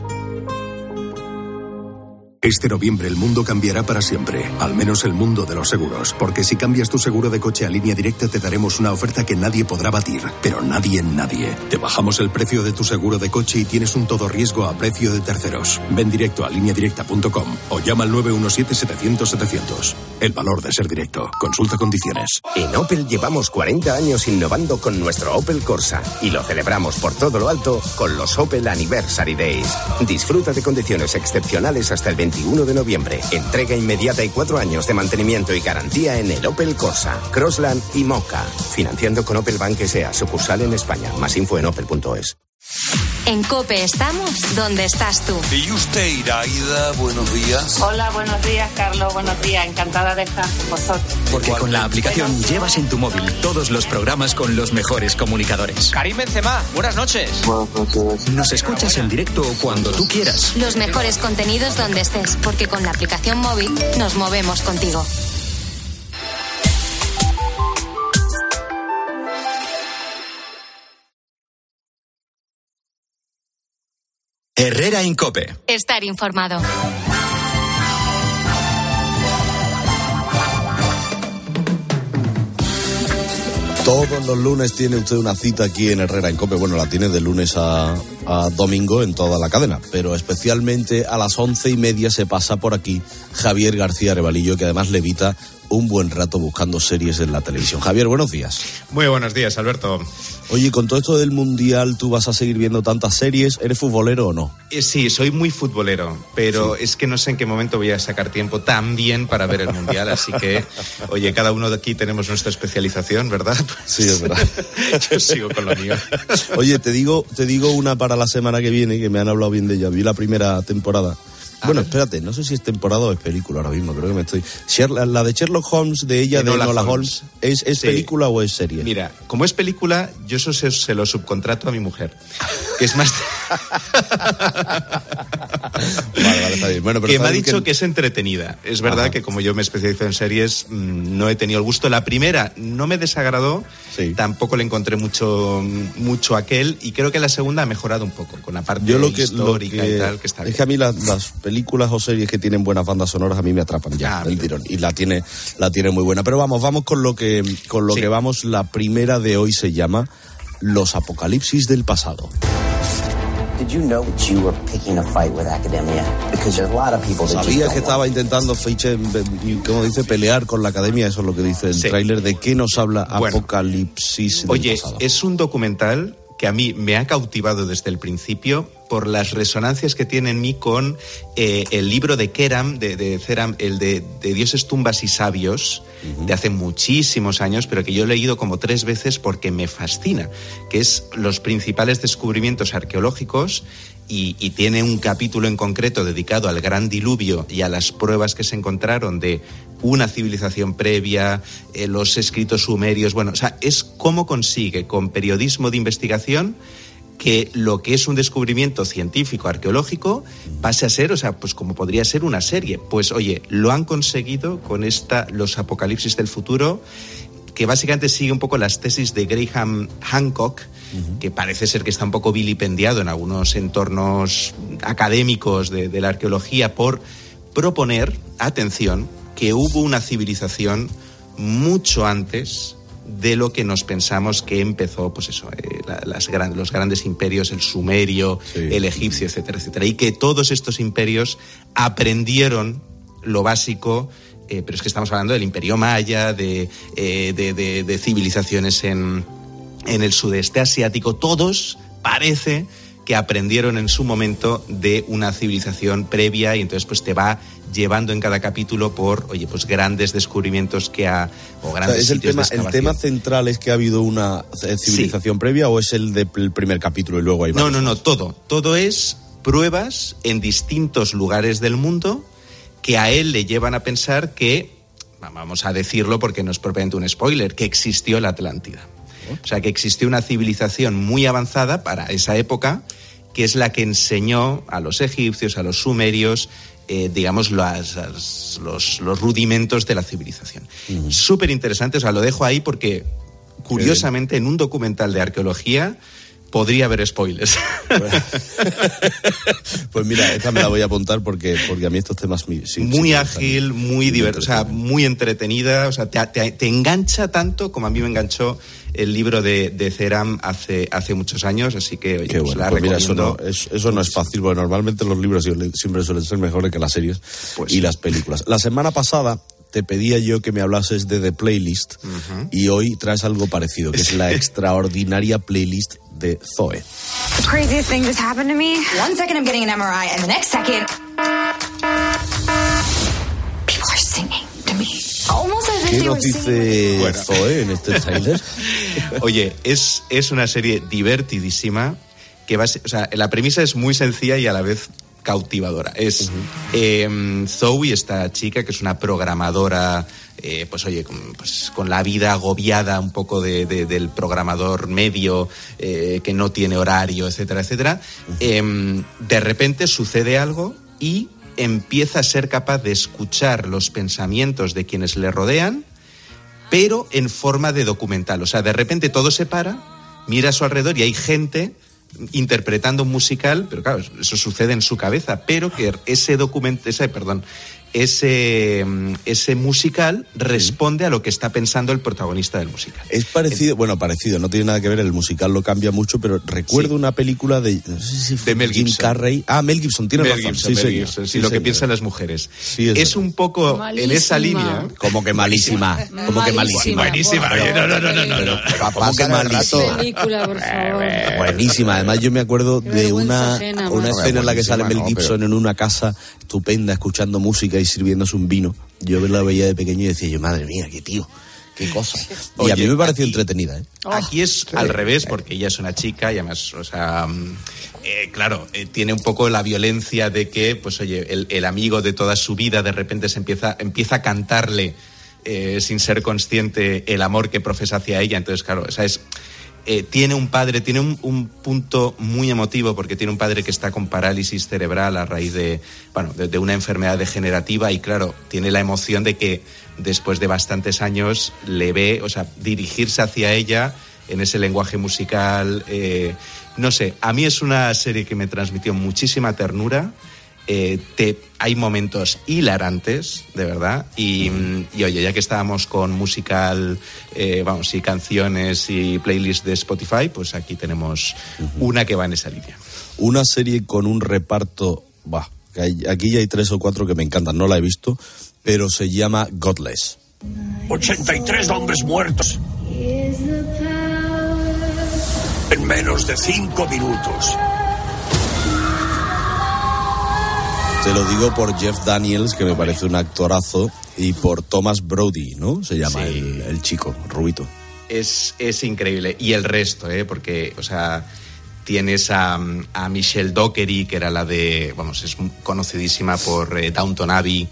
[SPEAKER 25] Este noviembre el mundo cambiará para siempre, al menos el mundo de los seguros, porque si cambias tu seguro de coche a Línea Directa te daremos una oferta que nadie podrá batir, pero nadie en nadie. Te bajamos el precio de tu seguro de coche y tienes un todo riesgo a precio de terceros. Ven directo a línea directa punto com o llama al nueve uno siete, setecientos, setecientos. El valor de ser directo. Consulta condiciones.
[SPEAKER 32] En Opel llevamos cuarenta años innovando con nuestro Opel Corsa y lo celebramos por todo lo alto con los Opel Anniversary Days. Disfruta de condiciones excepcionales hasta el veintiuno de noviembre. Entrega inmediata y cuatro años de mantenimiento y garantía en el Opel Corsa, Crossland y Mocha. Financiando con Opel Bank S A, sucursal en España. Más info en opel punto es.
[SPEAKER 3] En COPE estamos donde estás tú.
[SPEAKER 26] ¿Y usted, Iraida? Buenos días.
[SPEAKER 33] Hola, buenos días, Carlos. Buenos días. Encantada de estar con vosotros.
[SPEAKER 2] Porque con la aplicación llevas en tu móvil todos los programas con los mejores comunicadores.
[SPEAKER 34] Karim Benzema, buenas noches.
[SPEAKER 1] Buenas noches.
[SPEAKER 2] Nos escuchas en directo cuando tú quieras.
[SPEAKER 3] Los mejores contenidos donde estés, porque con la aplicación móvil nos movemos contigo.
[SPEAKER 2] Herrera Incope.
[SPEAKER 3] Estar informado.
[SPEAKER 27] Todos los lunes tiene usted una cita aquí en Herrera Incope. Bueno, la tiene de lunes a, a domingo en toda la cadena, pero especialmente a las once y media se pasa por aquí Javier García Revalillo, que además levita un buen rato buscando series en la televisión. Javier, buenos días.
[SPEAKER 7] Muy buenos días, Alberto.
[SPEAKER 27] Oye, con todo esto del Mundial, ¿tú vas a seguir viendo tantas series? ¿Eres futbolero o no?
[SPEAKER 7] Eh, sí, soy muy futbolero, pero sí. Es que no sé en qué momento voy a sacar tiempo también para ver el Mundial, así que, oye, cada uno de aquí tenemos nuestra especialización, ¿verdad? Pues,
[SPEAKER 27] sí, es verdad.
[SPEAKER 7] Yo sigo con lo mío.
[SPEAKER 27] Oye, te digo, te digo una para la semana que viene, que me han hablado bien de ella. Vi la primera temporada. Bueno, espérate, no sé si es temporada o es película ahora mismo, creo que me estoy... La de Sherlock Holmes, de ella, de Enola, Enola Holmes, Holmes, ¿es, es sí. película o es serie?
[SPEAKER 7] Mira, como es película, yo eso se, se lo subcontrato a mi mujer, que es más...
[SPEAKER 27] vale, vale, está bien. Bueno, pero
[SPEAKER 7] que me ha dicho que... que es entretenida. Es verdad Ajá. que como yo me especializo en series, mmm, no he tenido el gusto. La primera no me desagradó, sí. tampoco le encontré mucho mucho aquel, y creo que la segunda ha mejorado un poco, con la parte yo lo que, histórica lo que... y tal, que está bien.
[SPEAKER 27] Es que a mí las... las películas o series que tienen buenas bandas sonoras a mí me atrapan ya, ah, el tirón, y la tiene la tiene muy buena. Pero vamos, vamos con lo que con lo sí. que vamos. La primera de hoy se llama Los Apocalipsis del Pasado. ¿Sabías que estaba intentando fiche, como dice, pelear con la academia? Eso es lo que dice el sí. tráiler. ¿De qué nos habla bueno, Apocalipsis del
[SPEAKER 7] oye,
[SPEAKER 27] Pasado?
[SPEAKER 7] Oye, es un documental que a mí me ha cautivado desde el principio por las resonancias que tiene en mí con eh, el libro de Keram, de, de Ceram, el de, de Dioses, Tumbas y Sabios, uh-huh. de hace muchísimos años, pero que yo he leído como tres veces porque me fascina, que es los principales descubrimientos arqueológicos, y, y tiene un capítulo en concreto dedicado al Gran Diluvio y a las pruebas que se encontraron de una civilización previa, eh, los escritos sumerios. Bueno, o sea, es cómo consigue con periodismo de investigación que lo que es un descubrimiento científico, arqueológico, pase a ser, o sea, pues como podría ser una serie. Pues oye, lo han conseguido con esta Los Apocalipsis del Futuro, que básicamente sigue un poco las tesis de Graham Hancock, uh-huh. que parece ser que está un poco vilipendiado en algunos entornos académicos de, de la arqueología por proponer, atención, que hubo una civilización mucho antes de lo que nos pensamos que empezó, pues eso, eh, la, las gran, los grandes imperios, el sumerio, sí. el egipcio, etcétera, etcétera, y que todos estos imperios aprendieron lo básico, eh, pero es que estamos hablando del imperio maya, de, eh, de, de, de civilizaciones en, en el sudeste asiático. Todos parece que aprendieron en su momento de una civilización previa, y entonces pues te va llevando en cada capítulo por, oye, pues grandes descubrimientos que ha, o grandes
[SPEAKER 27] o sea, es el
[SPEAKER 7] sitios
[SPEAKER 27] tema,
[SPEAKER 7] de excavación.
[SPEAKER 27] ¿El tema central es que ha habido una civilización sí. previa, o es el del primer capítulo y luego hay varios?
[SPEAKER 7] No, no, no, todo. Todo es pruebas en distintos lugares del mundo que a él le llevan a pensar que, vamos a decirlo porque no es propiamente un spoiler, que existió la Atlántida. O sea, que existió una civilización muy avanzada para esa época, que es la que enseñó a los egipcios, a los sumerios, eh, digamos, las, las, los, los rudimentos de la civilización. Uh-huh. Súper interesante, o sea, lo dejo ahí porque, curiosamente, en un documental de arqueología podría haber spoilers.
[SPEAKER 27] Pues mira, esta me la voy a apuntar porque, porque a mí estos temas... Sí,
[SPEAKER 7] muy
[SPEAKER 27] sí,
[SPEAKER 7] ágil, muy divertido, o sea, muy entretenida, o sea, te, te, te engancha tanto como a mí me enganchó el libro de, de Ceram hace, hace muchos años, así que oye,
[SPEAKER 27] Qué
[SPEAKER 7] pues
[SPEAKER 27] bueno,
[SPEAKER 7] la
[SPEAKER 27] pues
[SPEAKER 7] recomiendo.
[SPEAKER 27] Mira, eso, no, es, eso no es fácil, porque normalmente los libros siempre suelen ser mejores que las series pues, y las películas. La semana pasada te pedía yo que me hablases de The Playlist, uh-huh. y hoy traes algo parecido, que es la extraordinaria playlist de Zoe.
[SPEAKER 12] The craziest thing just happened to me. One second I'm getting an M R I, and the next second people are singing to me. Almost as if
[SPEAKER 27] ¿Qué
[SPEAKER 12] they
[SPEAKER 27] nos
[SPEAKER 12] were
[SPEAKER 27] dice
[SPEAKER 7] bueno.
[SPEAKER 27] Zoe en este trailer?
[SPEAKER 7] Oye, es, es una serie divertidísima, que va a ser, o sea, la premisa es muy sencilla y a la vez cautivadora. Es uh-huh. eh, Zoe, esta chica que es una programadora, eh, pues oye, con, pues, con la vida agobiada un poco de, de, del programador medio, eh, que no tiene horario, etcétera, etcétera. Uh-huh. Eh, de repente sucede algo y empieza a ser capaz de escuchar los pensamientos de quienes le rodean, pero en forma de documental. O sea, de repente todo se para, mira a su alrededor y hay gente interpretando un musical, pero claro, eso sucede en su cabeza, pero que ese documento, ese, perdón, ese, ese musical responde a lo que está pensando el protagonista del musical.
[SPEAKER 27] Es parecido, bueno, parecido, no tiene nada que ver, el musical lo cambia mucho, pero recuerdo sí. una película de, no sé si fue
[SPEAKER 7] de Mel
[SPEAKER 27] Jim
[SPEAKER 7] Gibson.
[SPEAKER 27] Carrey. Ah, Mel Gibson, tiene
[SPEAKER 7] Mel
[SPEAKER 27] razón.
[SPEAKER 7] Gibson,
[SPEAKER 27] sí,
[SPEAKER 7] Mel
[SPEAKER 27] señor.
[SPEAKER 7] Gibson, sí,
[SPEAKER 27] sí,
[SPEAKER 7] lo
[SPEAKER 27] señor.
[SPEAKER 7] que piensan las mujeres.
[SPEAKER 27] Sí, es
[SPEAKER 7] es un poco malísima. En esa línea.
[SPEAKER 27] Como que malísima. Como que malísima.
[SPEAKER 7] Buenísima. No, no, no, no, no. no.
[SPEAKER 27] Como que malísima.
[SPEAKER 4] Película, por favor.
[SPEAKER 27] Buenísima. Además, yo me acuerdo
[SPEAKER 4] Qué
[SPEAKER 27] de una,
[SPEAKER 4] ajena,
[SPEAKER 27] una escena en la que sale Mel
[SPEAKER 6] no,
[SPEAKER 27] Gibson
[SPEAKER 6] pero...
[SPEAKER 27] en una casa estupenda, escuchando música y sirviéndose un vino. Yo la veía de pequeño y decía yo, madre mía, qué tío, qué cosa. Y
[SPEAKER 7] Oye,
[SPEAKER 27] a mí me pareció
[SPEAKER 7] aquí,
[SPEAKER 27] entretenida, ¿eh?
[SPEAKER 7] Aquí es
[SPEAKER 27] Oh,
[SPEAKER 7] al revés, porque ella es una chica y además, o sea, eh, claro, eh, tiene un poco la violencia de que, pues oye, el, el amigo de toda su vida de repente se empieza, empieza a cantarle eh, sin ser consciente el amor que profesa hacia ella. Entonces, claro, o sea, es... Eh, tiene un padre, tiene un, un punto muy emotivo porque tiene un padre que está con parálisis cerebral a raíz de, bueno, de, de una enfermedad degenerativa y claro, tiene la emoción de que después de bastantes años le ve, o sea, dirigirse hacia ella en ese lenguaje musical, eh, no sé, a mí es una serie que me transmitió muchísima ternura. Eh, te, hay momentos hilarantes, de verdad, y, y oye, ya que estábamos con musical, eh, vamos, y canciones y playlists de Spotify, pues aquí tenemos uh-huh. una que va en esa línea.
[SPEAKER 27] Una serie con un reparto, bah, que hay, aquí ya hay tres o cuatro que me encantan, no la he visto, pero se llama Godless.
[SPEAKER 11] ochenta y tres hombres muertos en menos de cinco minutos.
[SPEAKER 27] Te lo digo por Jeff Daniels, que me parece un actorazo, y por Thomas Brody, ¿no? Se llama sí. el, el chico, rubito.
[SPEAKER 7] Es, es increíble. Y el resto, ¿eh? Porque, o sea, tienes a, a Michelle Dockery, que era la de, vamos, es conocidísima por eh, Downton Abbey.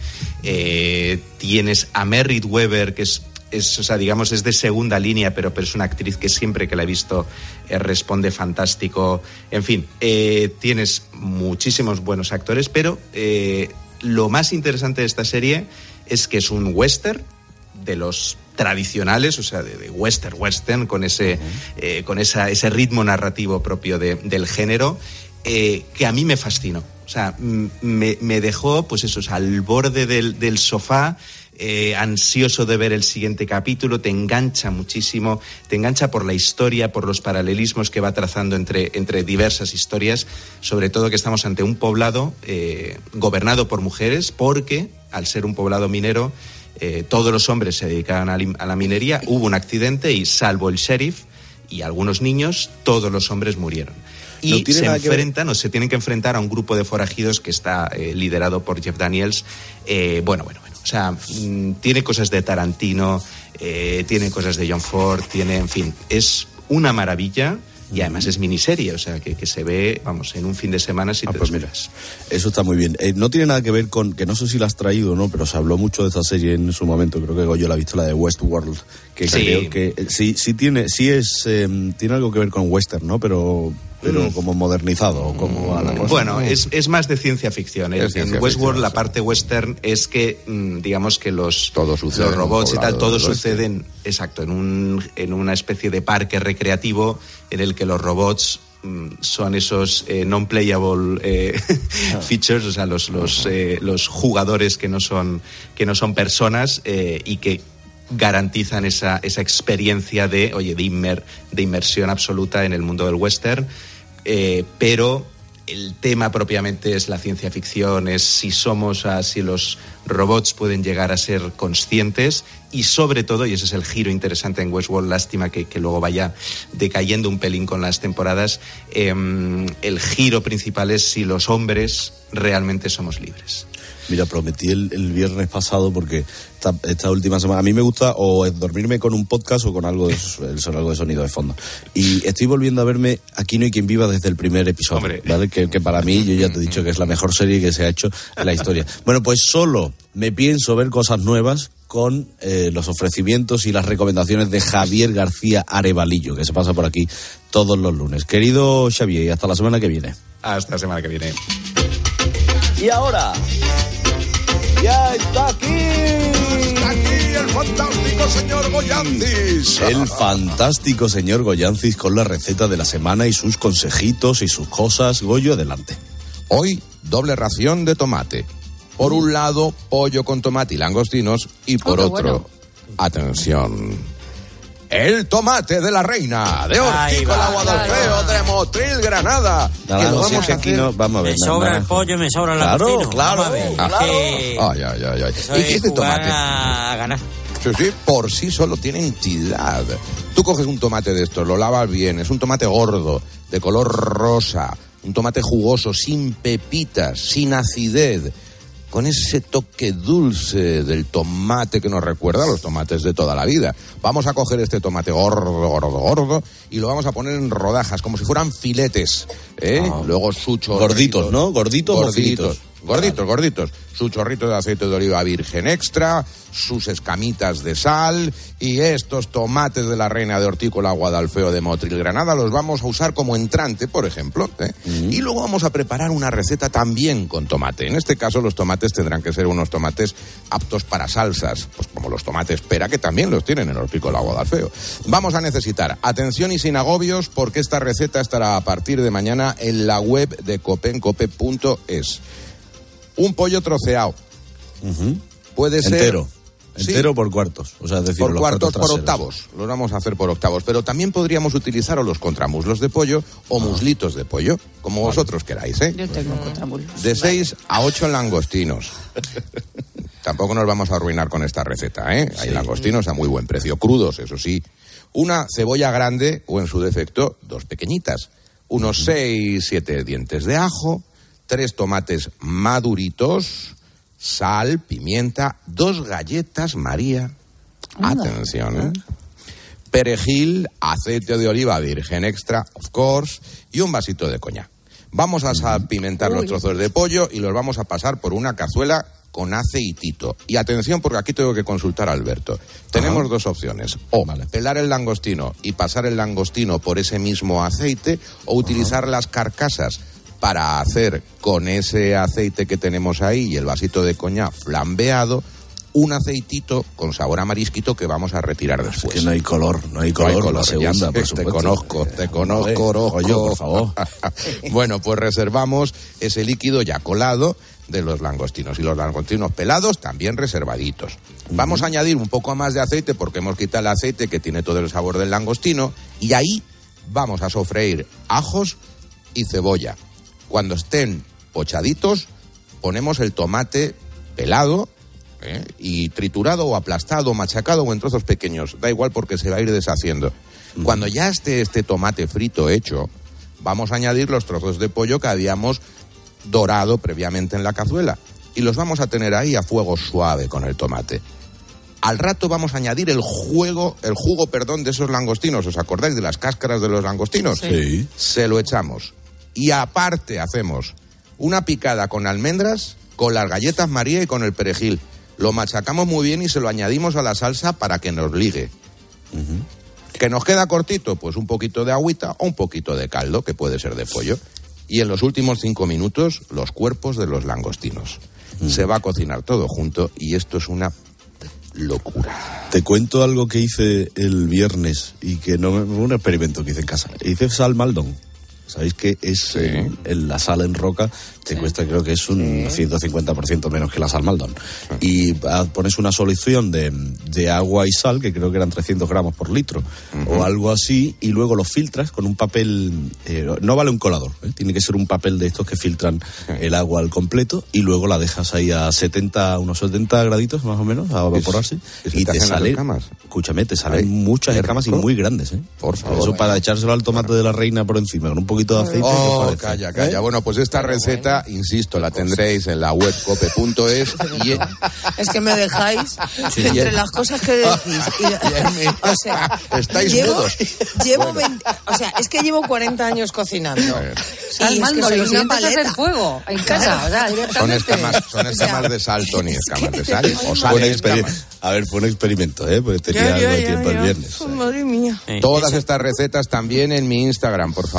[SPEAKER 7] Eh, tienes a Merritt Weber, que es... Es, o sea, digamos, es de segunda línea, pero, pero es una actriz que siempre que la he visto eh, responde fantástico. En fin, eh, tienes muchísimos buenos actores, pero eh, lo más interesante de esta serie es que es un western de los tradicionales, o sea, de, de western, western, con ese, eh, con esa, ese ritmo narrativo propio de, del género, eh, que a mí me fascinó. O sea, me, me dejó, pues eso, o sea, al borde del, del sofá, Eh, ansioso de ver el siguiente capítulo, te engancha muchísimo, te engancha por la historia, por los paralelismos que va trazando entre, entre diversas historias, sobre todo que estamos ante un poblado eh, gobernado por mujeres, porque al ser un poblado minero, eh, todos los hombres se dedicaban a, a la minería, hubo un accidente y salvo el sheriff y algunos niños, todos los hombres murieron. Y no se enfrentan o se tienen que enfrentar a un grupo de forajidos que está eh, liderado por Jeff Daniels. Eh, bueno, bueno, bueno. O sea, mmm, tiene cosas de Tarantino, eh, tiene cosas de John Ford, tiene, en fin, es una maravilla. Y además es miniserie, o sea, que, que se ve, vamos, en un fin de semana si ah, te pues mira,
[SPEAKER 27] eso está muy bien. Eh, no tiene nada que ver con, que no sé si la has traído o no, pero se habló mucho de esta serie en su momento, creo que Goyo la ha visto, la de Westworld, que sí. creo que eh, sí, sí tiene, sí es, eh, tiene algo que ver con western, ¿no? Pero... pero como modernizado o como a la cosa.
[SPEAKER 7] Bueno, es, es más de ciencia ficción. ¿eh?
[SPEAKER 27] Ciencia
[SPEAKER 7] en Westworld
[SPEAKER 27] ficción,
[SPEAKER 7] la
[SPEAKER 27] sí.
[SPEAKER 7] parte western es que, digamos que los,
[SPEAKER 27] todo sucede
[SPEAKER 7] los robots y tal, todo
[SPEAKER 27] oeste.
[SPEAKER 7] sucede en, exacto, en, un, en una especie de parque recreativo en el que los robots son esos eh, non-playable eh, features, o sea, los, los, eh, los jugadores que no son, que no son personas eh, y que garantizan esa, esa experiencia de, oye, de, inmer, de inmersión absoluta en el mundo del western, eh, pero el tema propiamente es la ciencia ficción, es si somos, uh, si los robots pueden llegar a ser conscientes y sobre todo, y ese es el giro interesante en Westworld, lástima que, que luego vaya decayendo un pelín con las temporadas, eh, el giro principal es si los hombres realmente somos libres.
[SPEAKER 27] Mira, prometí el, el viernes pasado porque esta, esta última semana a mí me gusta o dormirme con un podcast o con algo de, algo de sonido de fondo. Y estoy volviendo a verme Aquí no hay quien viva desde el primer episodio, ¿vale? Que, que para mí, yo ya te he dicho que es la mejor serie que se ha hecho en la historia. Bueno, pues solo me pienso ver cosas nuevas con eh, los ofrecimientos y las recomendaciones de Javier García Arevalillo, que se pasa por aquí todos los lunes. Querido Xavier, y hasta la semana que viene.
[SPEAKER 7] Hasta la semana que viene.
[SPEAKER 27] Y ahora... ¡Ya está aquí!
[SPEAKER 4] ¡Está aquí el fantástico señor Goyancis!
[SPEAKER 27] El fantástico señor Goyancis con la receta de la semana y sus consejitos y sus cosas. Goyo, adelante.
[SPEAKER 5] Hoy, doble ración de tomate. Por un lado, pollo con tomate y langostinos, y por
[SPEAKER 15] oh,
[SPEAKER 5] otro,
[SPEAKER 15] bueno.
[SPEAKER 5] atención, el tomate de la reina, de Hortícola Guadalfeo, de Motril, Granada.
[SPEAKER 27] Nada,
[SPEAKER 5] que lo
[SPEAKER 27] no,
[SPEAKER 5] vamos
[SPEAKER 27] si
[SPEAKER 5] a
[SPEAKER 27] aquí
[SPEAKER 5] hacer...
[SPEAKER 27] no, vamos a ver.
[SPEAKER 15] Me sobra el pollo y me sobra el
[SPEAKER 5] Claro,
[SPEAKER 15] langostino.
[SPEAKER 5] claro,
[SPEAKER 15] Vamos a ver.
[SPEAKER 5] claro.
[SPEAKER 15] Que
[SPEAKER 5] Ay, ay, ay, ay.
[SPEAKER 15] eso
[SPEAKER 5] ¿Y
[SPEAKER 15] es
[SPEAKER 5] qué es de
[SPEAKER 15] jugar
[SPEAKER 5] tomate?
[SPEAKER 15] a ganar.
[SPEAKER 5] Sí, sí, por sí solo tiene entidad. Tú coges un tomate de estos, lo lavas bien, es un tomate gordo, de color rosa, un tomate jugoso, sin pepitas, sin acidez, con ese toque dulce del tomate que nos recuerda a los tomates de toda la vida. Vamos a coger este tomate gordo, gordo, gordo, y lo vamos a poner en rodajas, como si fueran filetes, ¿eh?
[SPEAKER 27] Ah.
[SPEAKER 5] Luego su chorrito.
[SPEAKER 27] Gorditos, ¿no? Gorditos o filitos.
[SPEAKER 5] Gorditos, gorditos. Su chorrito de aceite de oliva virgen extra, sus escamitas de sal y estos tomates de la reina de Hortícola Guadalfeo de Motril, Granada, los vamos a usar como entrante, por ejemplo. ¿eh? Mm. Y luego vamos a preparar una receta también con tomate. En este caso los tomates tendrán que ser unos tomates aptos para salsas, pues como los tomates pera, que también los tienen en Hortícola Guadalfeo. Vamos a necesitar atención y sin agobios, porque esta receta estará a partir de mañana en la web de copencope punto es. Un pollo troceado.
[SPEAKER 27] Uh-huh.
[SPEAKER 5] Puede ser...
[SPEAKER 27] Entero.
[SPEAKER 5] Sí.
[SPEAKER 27] Entero por cuartos. O sea, es decir,
[SPEAKER 5] por
[SPEAKER 27] los
[SPEAKER 5] cuartos,
[SPEAKER 27] cuartos
[SPEAKER 5] por octavos. Los vamos a hacer por octavos. Pero también podríamos utilizar o los contramuslos de pollo o ah. muslitos de pollo, como vale. vosotros queráis, ¿eh?
[SPEAKER 15] Yo tengo contramuslos.
[SPEAKER 5] De seis a ocho langostinos. Tampoco nos vamos a arruinar con esta receta, ¿eh? Sí. Hay langostinos a muy buen precio, crudos, eso sí. Una cebolla grande, o en su defecto, dos pequeñitas. Unos seis, siete dientes de ajo, tres tomates maduritos, sal, pimienta, dos galletas María, Anda. atención, ¿eh? perejil, aceite de oliva virgen extra, of course, y un vasito de coñac. Vamos a salpimentar los trozos de pollo y los vamos a pasar por una cazuela con aceitito. Y atención, porque aquí tengo que consultar a Alberto. Tenemos Ajá. dos opciones. O vale. pelar el langostino y pasar el langostino por ese mismo aceite, o utilizar Ajá. las carcasas para hacer con ese aceite que tenemos ahí y el vasito de coñac flambeado, un aceitito con sabor a marisquito que vamos a retirar después.
[SPEAKER 27] Es que no hay color, no hay color, no hay color la segunda,
[SPEAKER 5] sé,
[SPEAKER 27] por supuesto.
[SPEAKER 5] Te conozco, te conozco, Orozco.
[SPEAKER 27] Oye, por favor.
[SPEAKER 5] Bueno, pues reservamos ese líquido ya colado de los langostinos, y los langostinos pelados también reservaditos. Uh-huh. Vamos a añadir un poco más de aceite porque hemos quitado el aceite que tiene todo el sabor del langostino, y ahí vamos a sofreír ajos y cebolla. Cuando estén pochaditos, ponemos el tomate pelado, ¿eh? y triturado o aplastado, machacado o en trozos pequeños. Da igual, porque se va a ir deshaciendo. Mm. Cuando ya esté este tomate frito hecho, vamos a añadir los trozos de pollo que habíamos dorado previamente en la cazuela. Y los vamos a tener ahí a fuego suave con el tomate. Al rato vamos a añadir el jugo, el jugo, perdón, de esos langostinos. ¿Os acordáis de las cáscaras de los langostinos?
[SPEAKER 27] Sí.
[SPEAKER 5] Se lo echamos. Y aparte hacemos una picada con almendras, con las galletas María y con el perejil. Lo machacamos muy bien y se lo añadimos a la salsa para que nos ligue. Uh-huh. ¿Que nos queda cortito? Pues un poquito de agüita o un poquito de caldo, que puede ser de pollo. Y en los últimos cinco minutos, los cuerpos de los langostinos. Uh-huh. Se va a cocinar todo junto y esto es una locura.
[SPEAKER 27] Te cuento algo que hice el viernes y que no me, un experimento que hice en casa. Hice sal Maldon. ¿Sabéis que es sí. eh, en la sal en roca te sí. cuesta, creo que es un sí. ciento cincuenta por ciento menos que la sal Maldon? Sí. Y ah, pones una solución de, de agua y sal, que creo que eran trescientos gramos por litro, uh-huh. o algo así, y luego lo filtras con un papel, eh, no vale un colador, ¿eh? Tiene que ser un papel de estos que filtran sí. el agua al completo, y luego la dejas ahí a setenta, unos setenta graditos más o menos, a evaporarse,
[SPEAKER 5] ¿Y,
[SPEAKER 27] y te, te sale, escúchame, te salen Ay, muchas escamas y muy grandes, ¿eh?
[SPEAKER 5] Por favor.
[SPEAKER 27] Eso para echárselo al tomate de la reina por encima, con un poquito de aceite.
[SPEAKER 5] Oh, calla, calla. ¿Eh? Bueno, pues esta receta, insisto, la tendréis en la web cope punto es. Y en...
[SPEAKER 16] Es que me dejáis sí, entre en... las cosas que decís. Y, o sea,
[SPEAKER 5] estáis
[SPEAKER 16] llevo,
[SPEAKER 5] mudos.
[SPEAKER 16] Llevo veinte, o sea, es que llevo cuarenta años cocinando.
[SPEAKER 15] Salmando, es que soy una paleta. Hacer fuego en casa, o sea,
[SPEAKER 5] son escamas, son escamas o sea, de sal, Tony, escamas de sal. O sal escamas.
[SPEAKER 27] A ver, fue un experimento, ¿eh? Porque tenía ya, algo ya, de tiempo ya, el viernes.
[SPEAKER 16] Oh, madre mía.
[SPEAKER 5] Todas estas recetas también en mi Instagram, por favor, que las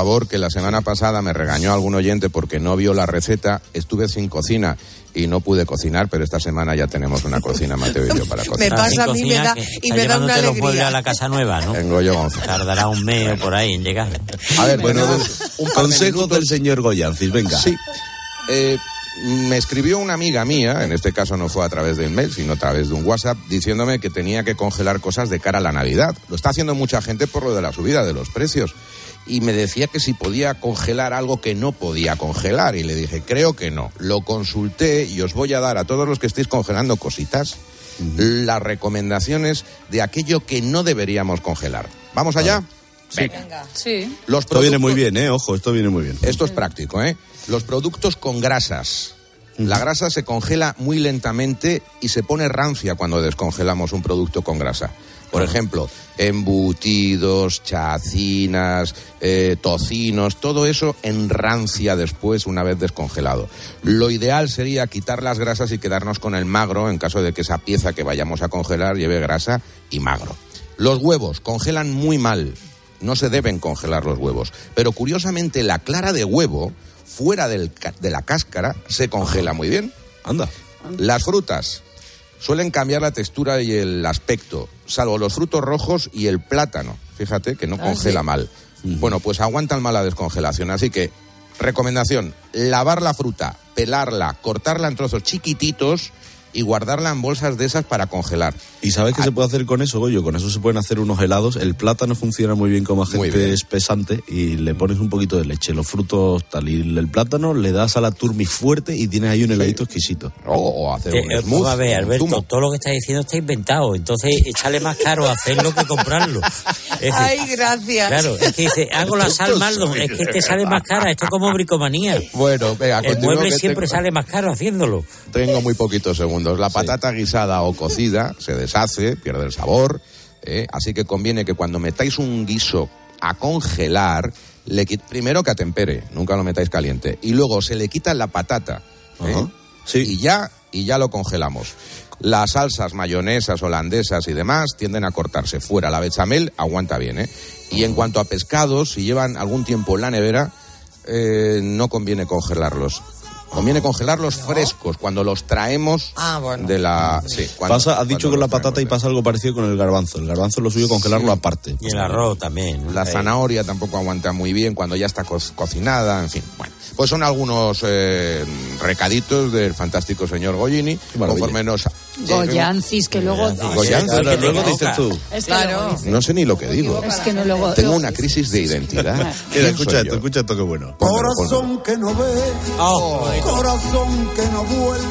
[SPEAKER 5] la semana pasada me regañó algún oyente porque no vio la receta, estuve sin cocina y no pude cocinar, pero esta semana ya tenemos una cocina, Mateo y yo, para cocinar.
[SPEAKER 16] Me pasa a mí, me da, y me da una alegría.
[SPEAKER 9] Los muebles a la casa nueva, ¿no?
[SPEAKER 5] Tengo yo Gonzalo.
[SPEAKER 9] Tardará un mes o por ahí en llegar.
[SPEAKER 5] A ver,
[SPEAKER 27] bueno,
[SPEAKER 5] un
[SPEAKER 27] consejo del señor Goyancis, venga.
[SPEAKER 5] Sí. Eh, me escribió una amiga mía, en este caso no fue a través de un mail, sino a través de un WhatsApp, diciéndome que tenía que congelar cosas de cara a la Navidad. Lo está haciendo mucha gente por lo de la subida de los precios. Y me decía que si podía congelar algo que no podía congelar. Y le dije, creo que no. Lo consulté y os voy a dar a todos los que estéis congelando cositas uh-huh. las recomendaciones de aquello que no deberíamos congelar. ¿Vamos allá?
[SPEAKER 15] Sí. Venga. Sí.
[SPEAKER 5] Los
[SPEAKER 27] esto viene muy bien, ¿eh? Ojo, esto viene muy bien.
[SPEAKER 5] Esto es práctico, ¿eh? Los productos con grasas. Uh-huh. La grasa se congela muy lentamente y se pone rancia cuando descongelamos un producto con grasa. Por ejemplo, embutidos, chacinas, eh, tocinos, todo eso enrancia después una vez descongelado. Lo ideal sería quitar las grasas y quedarnos con el magro en caso de que esa pieza que vayamos a congelar lleve grasa y magro. Los huevos congelan muy mal, no se deben congelar los huevos, pero curiosamente la clara de huevo, fuera del, de la cáscara, se congela muy bien.
[SPEAKER 27] Anda.
[SPEAKER 5] Las frutas suelen cambiar la textura y el aspecto, salvo los frutos rojos y el plátano. Fíjate que no ah, congela ¿sí? mal. Uh-huh. Bueno, pues aguantan mal la descongelación. Así que, recomendación, lavar la fruta, pelarla, cortarla en trozos chiquititos y guardarla en bolsas de esas para congelar.
[SPEAKER 27] ¿Y sabes qué ah. se puede hacer con eso, Goyo? Con eso se pueden hacer unos helados. El plátano funciona muy bien como agente espesante y le pones un poquito de leche, los frutos tal, y el plátano le das a la turmi fuerte y tienes ahí un heladito sí. exquisito.
[SPEAKER 5] O, o hacer un
[SPEAKER 9] eh, smooth. A ver, Alberto, zumo. Todo lo que estás diciendo está inventado, entonces sale más caro hacerlo que comprarlo.
[SPEAKER 16] Es decir, ay, gracias.
[SPEAKER 9] Claro, es que dice, hago la sal Maldo, es que te sale más cara, esto es como bricomanía.
[SPEAKER 5] Bueno, venga,
[SPEAKER 9] el mueble siempre tengo... sale más caro haciéndolo.
[SPEAKER 5] Tengo muy poquitos segundos. La patata sí. guisada o cocida se deshace, pierde el sabor, ¿eh? Así que conviene que cuando metáis un guiso a congelar, le quit... primero que atempere, nunca lo metáis caliente, y luego se le quita la patata, ¿eh? Uh-huh. Sí. y ya y ya lo congelamos. Las salsas mayonesas, holandesas y demás tienden a cortarse fuera. La bechamel aguanta bien, ¿eh? Y en cuanto a pescados, si llevan algún tiempo en la nevera, eh, no conviene congelarlos. Conviene congelarlos frescos cuando los traemos ah, bueno. de la... Sí, cuando,
[SPEAKER 27] pasa, has dicho con la patata y pasa algo parecido con el garbanzo. El garbanzo es lo suyo congelarlo sí. aparte.
[SPEAKER 9] Y el arroz también.
[SPEAKER 5] La zanahoria tampoco aguanta muy bien cuando ya está co- cocinada, en fin. Bueno, pues son algunos eh, recaditos del fantástico señor Goyini. Conforme nos...
[SPEAKER 15] Goyancis, que luego...
[SPEAKER 5] Goyancis,
[SPEAKER 27] pero luego dices tú.
[SPEAKER 15] Es que claro.
[SPEAKER 5] No sé ni lo que digo.
[SPEAKER 15] Es que no lo...
[SPEAKER 5] Tengo una crisis de identidad.
[SPEAKER 27] Mira, escucha esto, escucha esto, qué bueno.
[SPEAKER 1] Corazón que no ve, oh, corazón que no vuelve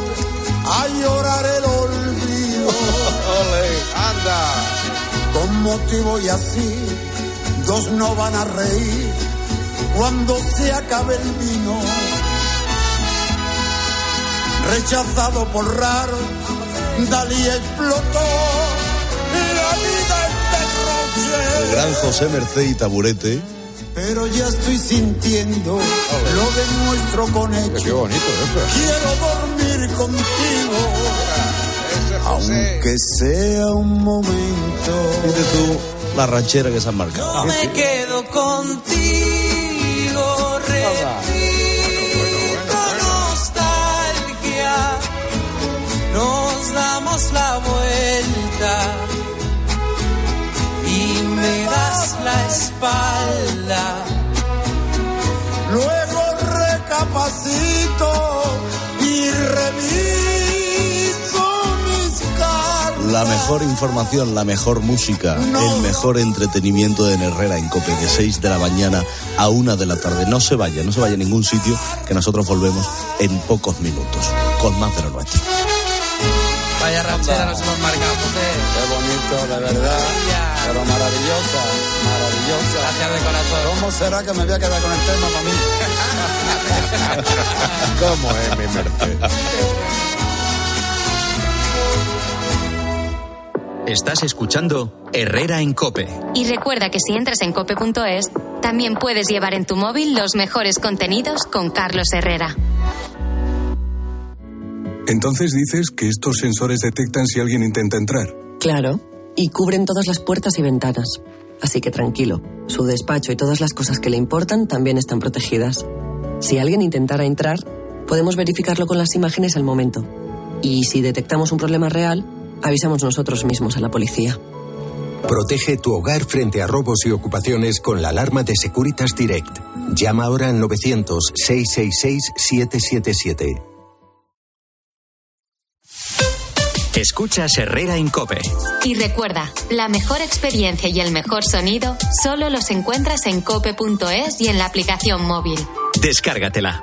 [SPEAKER 1] a llorar el olvido.
[SPEAKER 5] Ole, anda.
[SPEAKER 1] Con motivo y así, dos no van a reír cuando se acabe el vino. Rechazado por raro, Dalí explotó, la vida es derroche.
[SPEAKER 27] El gran José Merced y Taburete.
[SPEAKER 1] Pero ya estoy sintiendo oh, lo de nuestro conejo.
[SPEAKER 5] Qué bonito eso.
[SPEAKER 1] Quiero dormir contigo, aunque sea un momento.
[SPEAKER 27] Fíjate tú la ranchera que se han marcado.
[SPEAKER 16] No me quedo contigo, nos damos la vuelta y me das la espalda.
[SPEAKER 1] Luego recapacito y reviso mis cartas.
[SPEAKER 27] La mejor información, la mejor música, no. el mejor entretenimiento de Herrera en COPE, de seis de la mañana a una de la tarde. No se vaya, no se vaya a ningún sitio, que nosotros volvemos en pocos minutos con más de lo nuestro.
[SPEAKER 16] Vaya ranchera nos hemos marcado, José.
[SPEAKER 10] Qué bonito, de verdad. Pero maravillosa, maravillosa.
[SPEAKER 16] Gracias de corazón.
[SPEAKER 10] ¿Cómo será que me voy a quedar con el tema para mí?
[SPEAKER 5] ¿Cómo es mi Merced?
[SPEAKER 2] Estás escuchando Herrera en COPE.
[SPEAKER 3] Y recuerda que si entras en cope punto es, también puedes llevar en tu móvil los mejores contenidos con Carlos Herrera.
[SPEAKER 14] Entonces dices que estos sensores detectan si alguien intenta entrar.
[SPEAKER 17] Claro, y cubren todas las puertas y ventanas.
[SPEAKER 8] así que tranquilo. Su despacho y todas las cosas que le importan también están protegidas. Si alguien intentara entrar, podemos verificarlo con las imágenes al momento. Y si detectamos un problema real, avisamos nosotros mismos a la policía.
[SPEAKER 17] Protege tu hogar frente a robos y ocupaciones con la alarma de Securitas Direct. Llama ahora al novecientos, seiscientos sesenta y seis, setecientos setenta y siete.
[SPEAKER 2] Escuchas Herrera en COPE.
[SPEAKER 3] Y recuerda, la mejor experiencia y el mejor sonido solo los encuentras en cope punto es y en la aplicación móvil.
[SPEAKER 2] Descárgatela.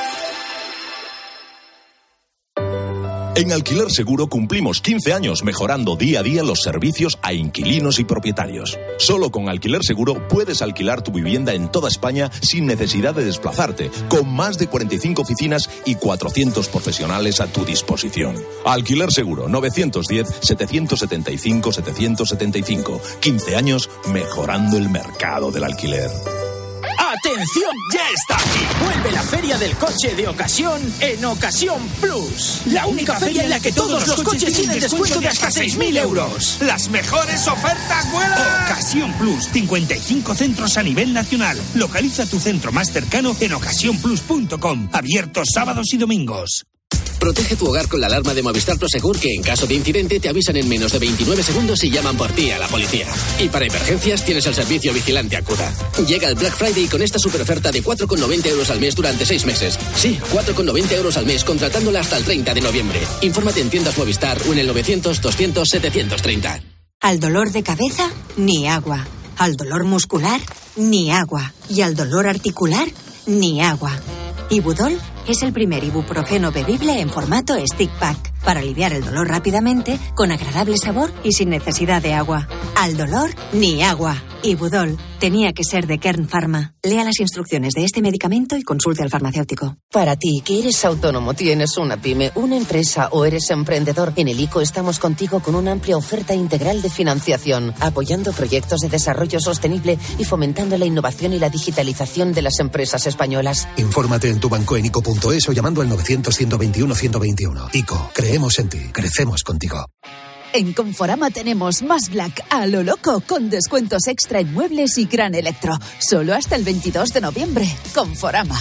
[SPEAKER 18] En Alquiler Seguro cumplimos quince años mejorando día a día los servicios a inquilinos y propietarios. Solo con Alquiler Seguro puedes alquilar tu vivienda en toda España sin necesidad de desplazarte, con más de cuarenta y cinco oficinas y cuatrocientos profesionales a tu disposición. Alquiler Seguro, novecientos diez, setecientos setenta y cinco, setecientos setenta y cinco. quince años mejorando el mercado del alquiler.
[SPEAKER 19] ¡Atención! ¡Ya está aquí! Vuelve la Feria del Coche de Ocasión en Ocasión Plus. La única feria en la que todos los coches tienen descuento de hasta seis mil euros.
[SPEAKER 20] ¡Las mejores ofertas vuelan!
[SPEAKER 19] Ocasión Plus, cincuenta y cinco centros a nivel nacional. Localiza tu centro más cercano en ocasión plus punto com. Abiertos sábados y domingos.
[SPEAKER 21] Protege tu hogar con la alarma de Movistar Prosegur, que en caso de incidente te avisan en menos de veintinueve segundos y llaman por ti a la policía. Y para emergencias tienes el servicio Vigilante Acuda. Llega el Black Friday con esta superoferta de cuatro con noventa euros al mes durante seis meses. Sí, cuatro con noventa euros al mes contratándola hasta el treinta de noviembre. Infórmate en tiendas Movistar o en el novecientos, doscientos, setecientos treinta.
[SPEAKER 8] Al dolor de cabeza, ni agua. Al dolor muscular, ni agua. Y al dolor articular, ni agua. Ibudol es el primer ibuprofeno bebible en formato stick pack para aliviar el dolor rápidamente, con agradable sabor y sin necesidad de agua. Al dolor, ni agua. Ibudol tenía que ser de Kern Pharma. Lea las instrucciones de este medicamento y consulte al farmacéutico.
[SPEAKER 22] Para ti, que eres autónomo, tienes una pyme, una empresa o eres emprendedor, en el ICO estamos contigo con una amplia oferta integral de financiación, apoyando proyectos de desarrollo sostenible y fomentando la innovación y la digitalización de las empresas españolas.
[SPEAKER 17] Infórmate en tu banco en ico punto es o llamando al novecientos, ciento veintiuno, ciento veintiuno. ICO, creemos en ti, crecemos contigo.
[SPEAKER 23] En Conforama tenemos más Black a lo loco, con descuentos extra en muebles y gran electro. Solo hasta el veintidós de noviembre. Conforama.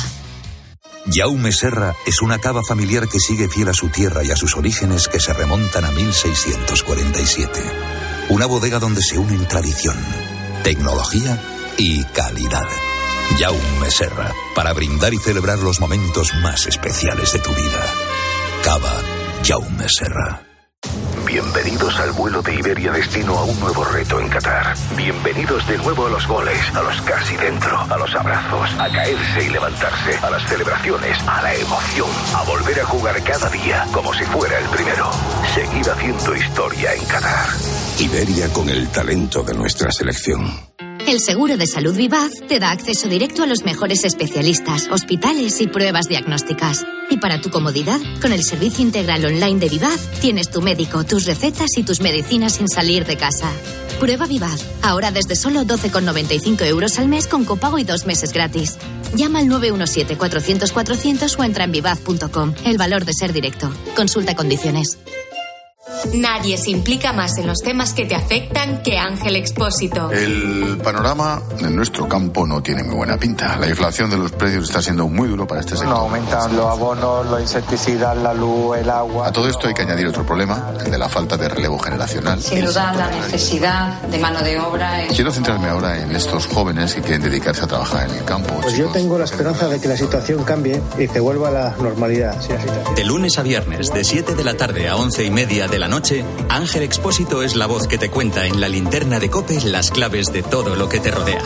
[SPEAKER 24] Jaume Serra es una cava familiar que sigue fiel a su tierra y a sus orígenes que se remontan a mil seiscientos cuarenta y siete. Una bodega donde se unen tradición, tecnología y calidad. Jaume Serra, para brindar y celebrar los momentos más especiales de tu vida. Cava Jaume Serra.
[SPEAKER 25] Bienvenidos al vuelo de Iberia destino a un nuevo reto en Qatar. Bienvenidos de nuevo a los goles, a los casi dentro, a los abrazos, a caerse y levantarse, a las celebraciones, a la emoción, a volver a jugar cada día como si fuera el primero. Seguir haciendo historia en Qatar. Iberia con el talento de nuestra selección.
[SPEAKER 3] El seguro de salud Vivaz te da acceso directo a los mejores especialistas, hospitales y pruebas diagnósticas. Y para tu comodidad, con el servicio integral online de Vivaz, tienes tu médico, tus recetas y tus medicinas sin salir de casa. Prueba Vivaz, ahora desde solo doce con noventa y cinco euros al mes con copago y dos meses gratis. Llama al nueve uno siete, cuatrocientos, cuatrocientos o entra en vivaz punto com. El valor de ser directo. Consulta condiciones. Nadie se implica más en los temas que te afectan que Ángel Expósito.
[SPEAKER 28] El panorama en nuestro campo no tiene muy buena pinta. La inflación de los precios está siendo muy duro para este sector.
[SPEAKER 29] No aumentan los abonos, los insecticidas, la luz, el agua.
[SPEAKER 28] A todo esto hay que añadir otro problema, el de la falta de relevo generacional.
[SPEAKER 30] Sin duda, la necesidad de mano de obra es...
[SPEAKER 28] Quiero centrarme ahora en estos jóvenes que quieren dedicarse a trabajar en el campo.
[SPEAKER 29] Pues chicos, yo tengo la esperanza de que la situación cambie y que vuelva a la normalidad. Sí, la
[SPEAKER 2] de lunes a viernes, de siete de la tarde a once y media de la noche, Ángel Expósito es la voz que te cuenta en la linterna de COPE las claves de todo lo que te rodea.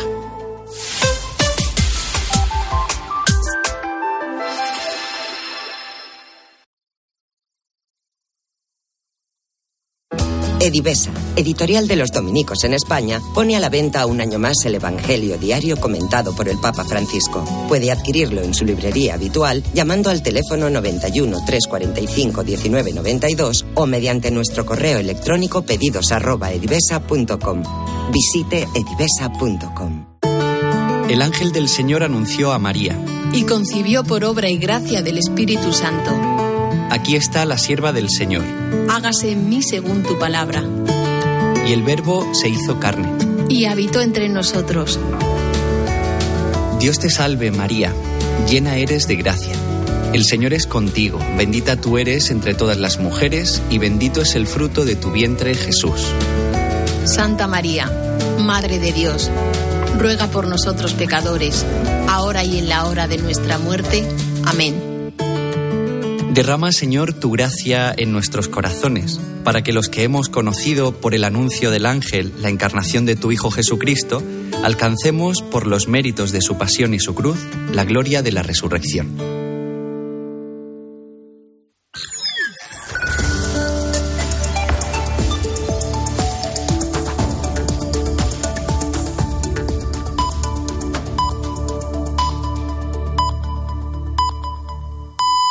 [SPEAKER 8] Edivesa, editorial de los dominicos en España, pone a la venta un año más el Evangelio diario comentado por el Papa Francisco. Puede adquirirlo en su librería habitual llamando al teléfono noventa y uno, trescientos cuarenta y cinco, diecinueve noventa y dos o mediante nuestro correo electrónico pedidos arroba edivesa punto com. Visite edivesa punto com.
[SPEAKER 31] El ángel del Señor anunció a María.
[SPEAKER 34] Y concibió por obra y gracia del Espíritu Santo.
[SPEAKER 31] Aquí está la sierva del Señor.
[SPEAKER 34] Hágase en mí según tu palabra.
[SPEAKER 31] Y el Verbo se hizo carne.
[SPEAKER 34] y habitó entre nosotros.
[SPEAKER 31] Dios te salve, María, llena eres de gracia. El Señor es contigo, bendita tú eres entre todas las mujeres, y bendito es el fruto de tu vientre, Jesús.
[SPEAKER 34] Santa María, Madre de Dios, ruega por nosotros pecadores, ahora y en la hora de nuestra muerte. Amén.
[SPEAKER 31] Derrama, Señor, tu gracia en nuestros corazones, para que los que hemos conocido por el anuncio del ángel la encarnación de tu Hijo Jesucristo, alcancemos, por los méritos de su pasión y su cruz, la gloria de la resurrección.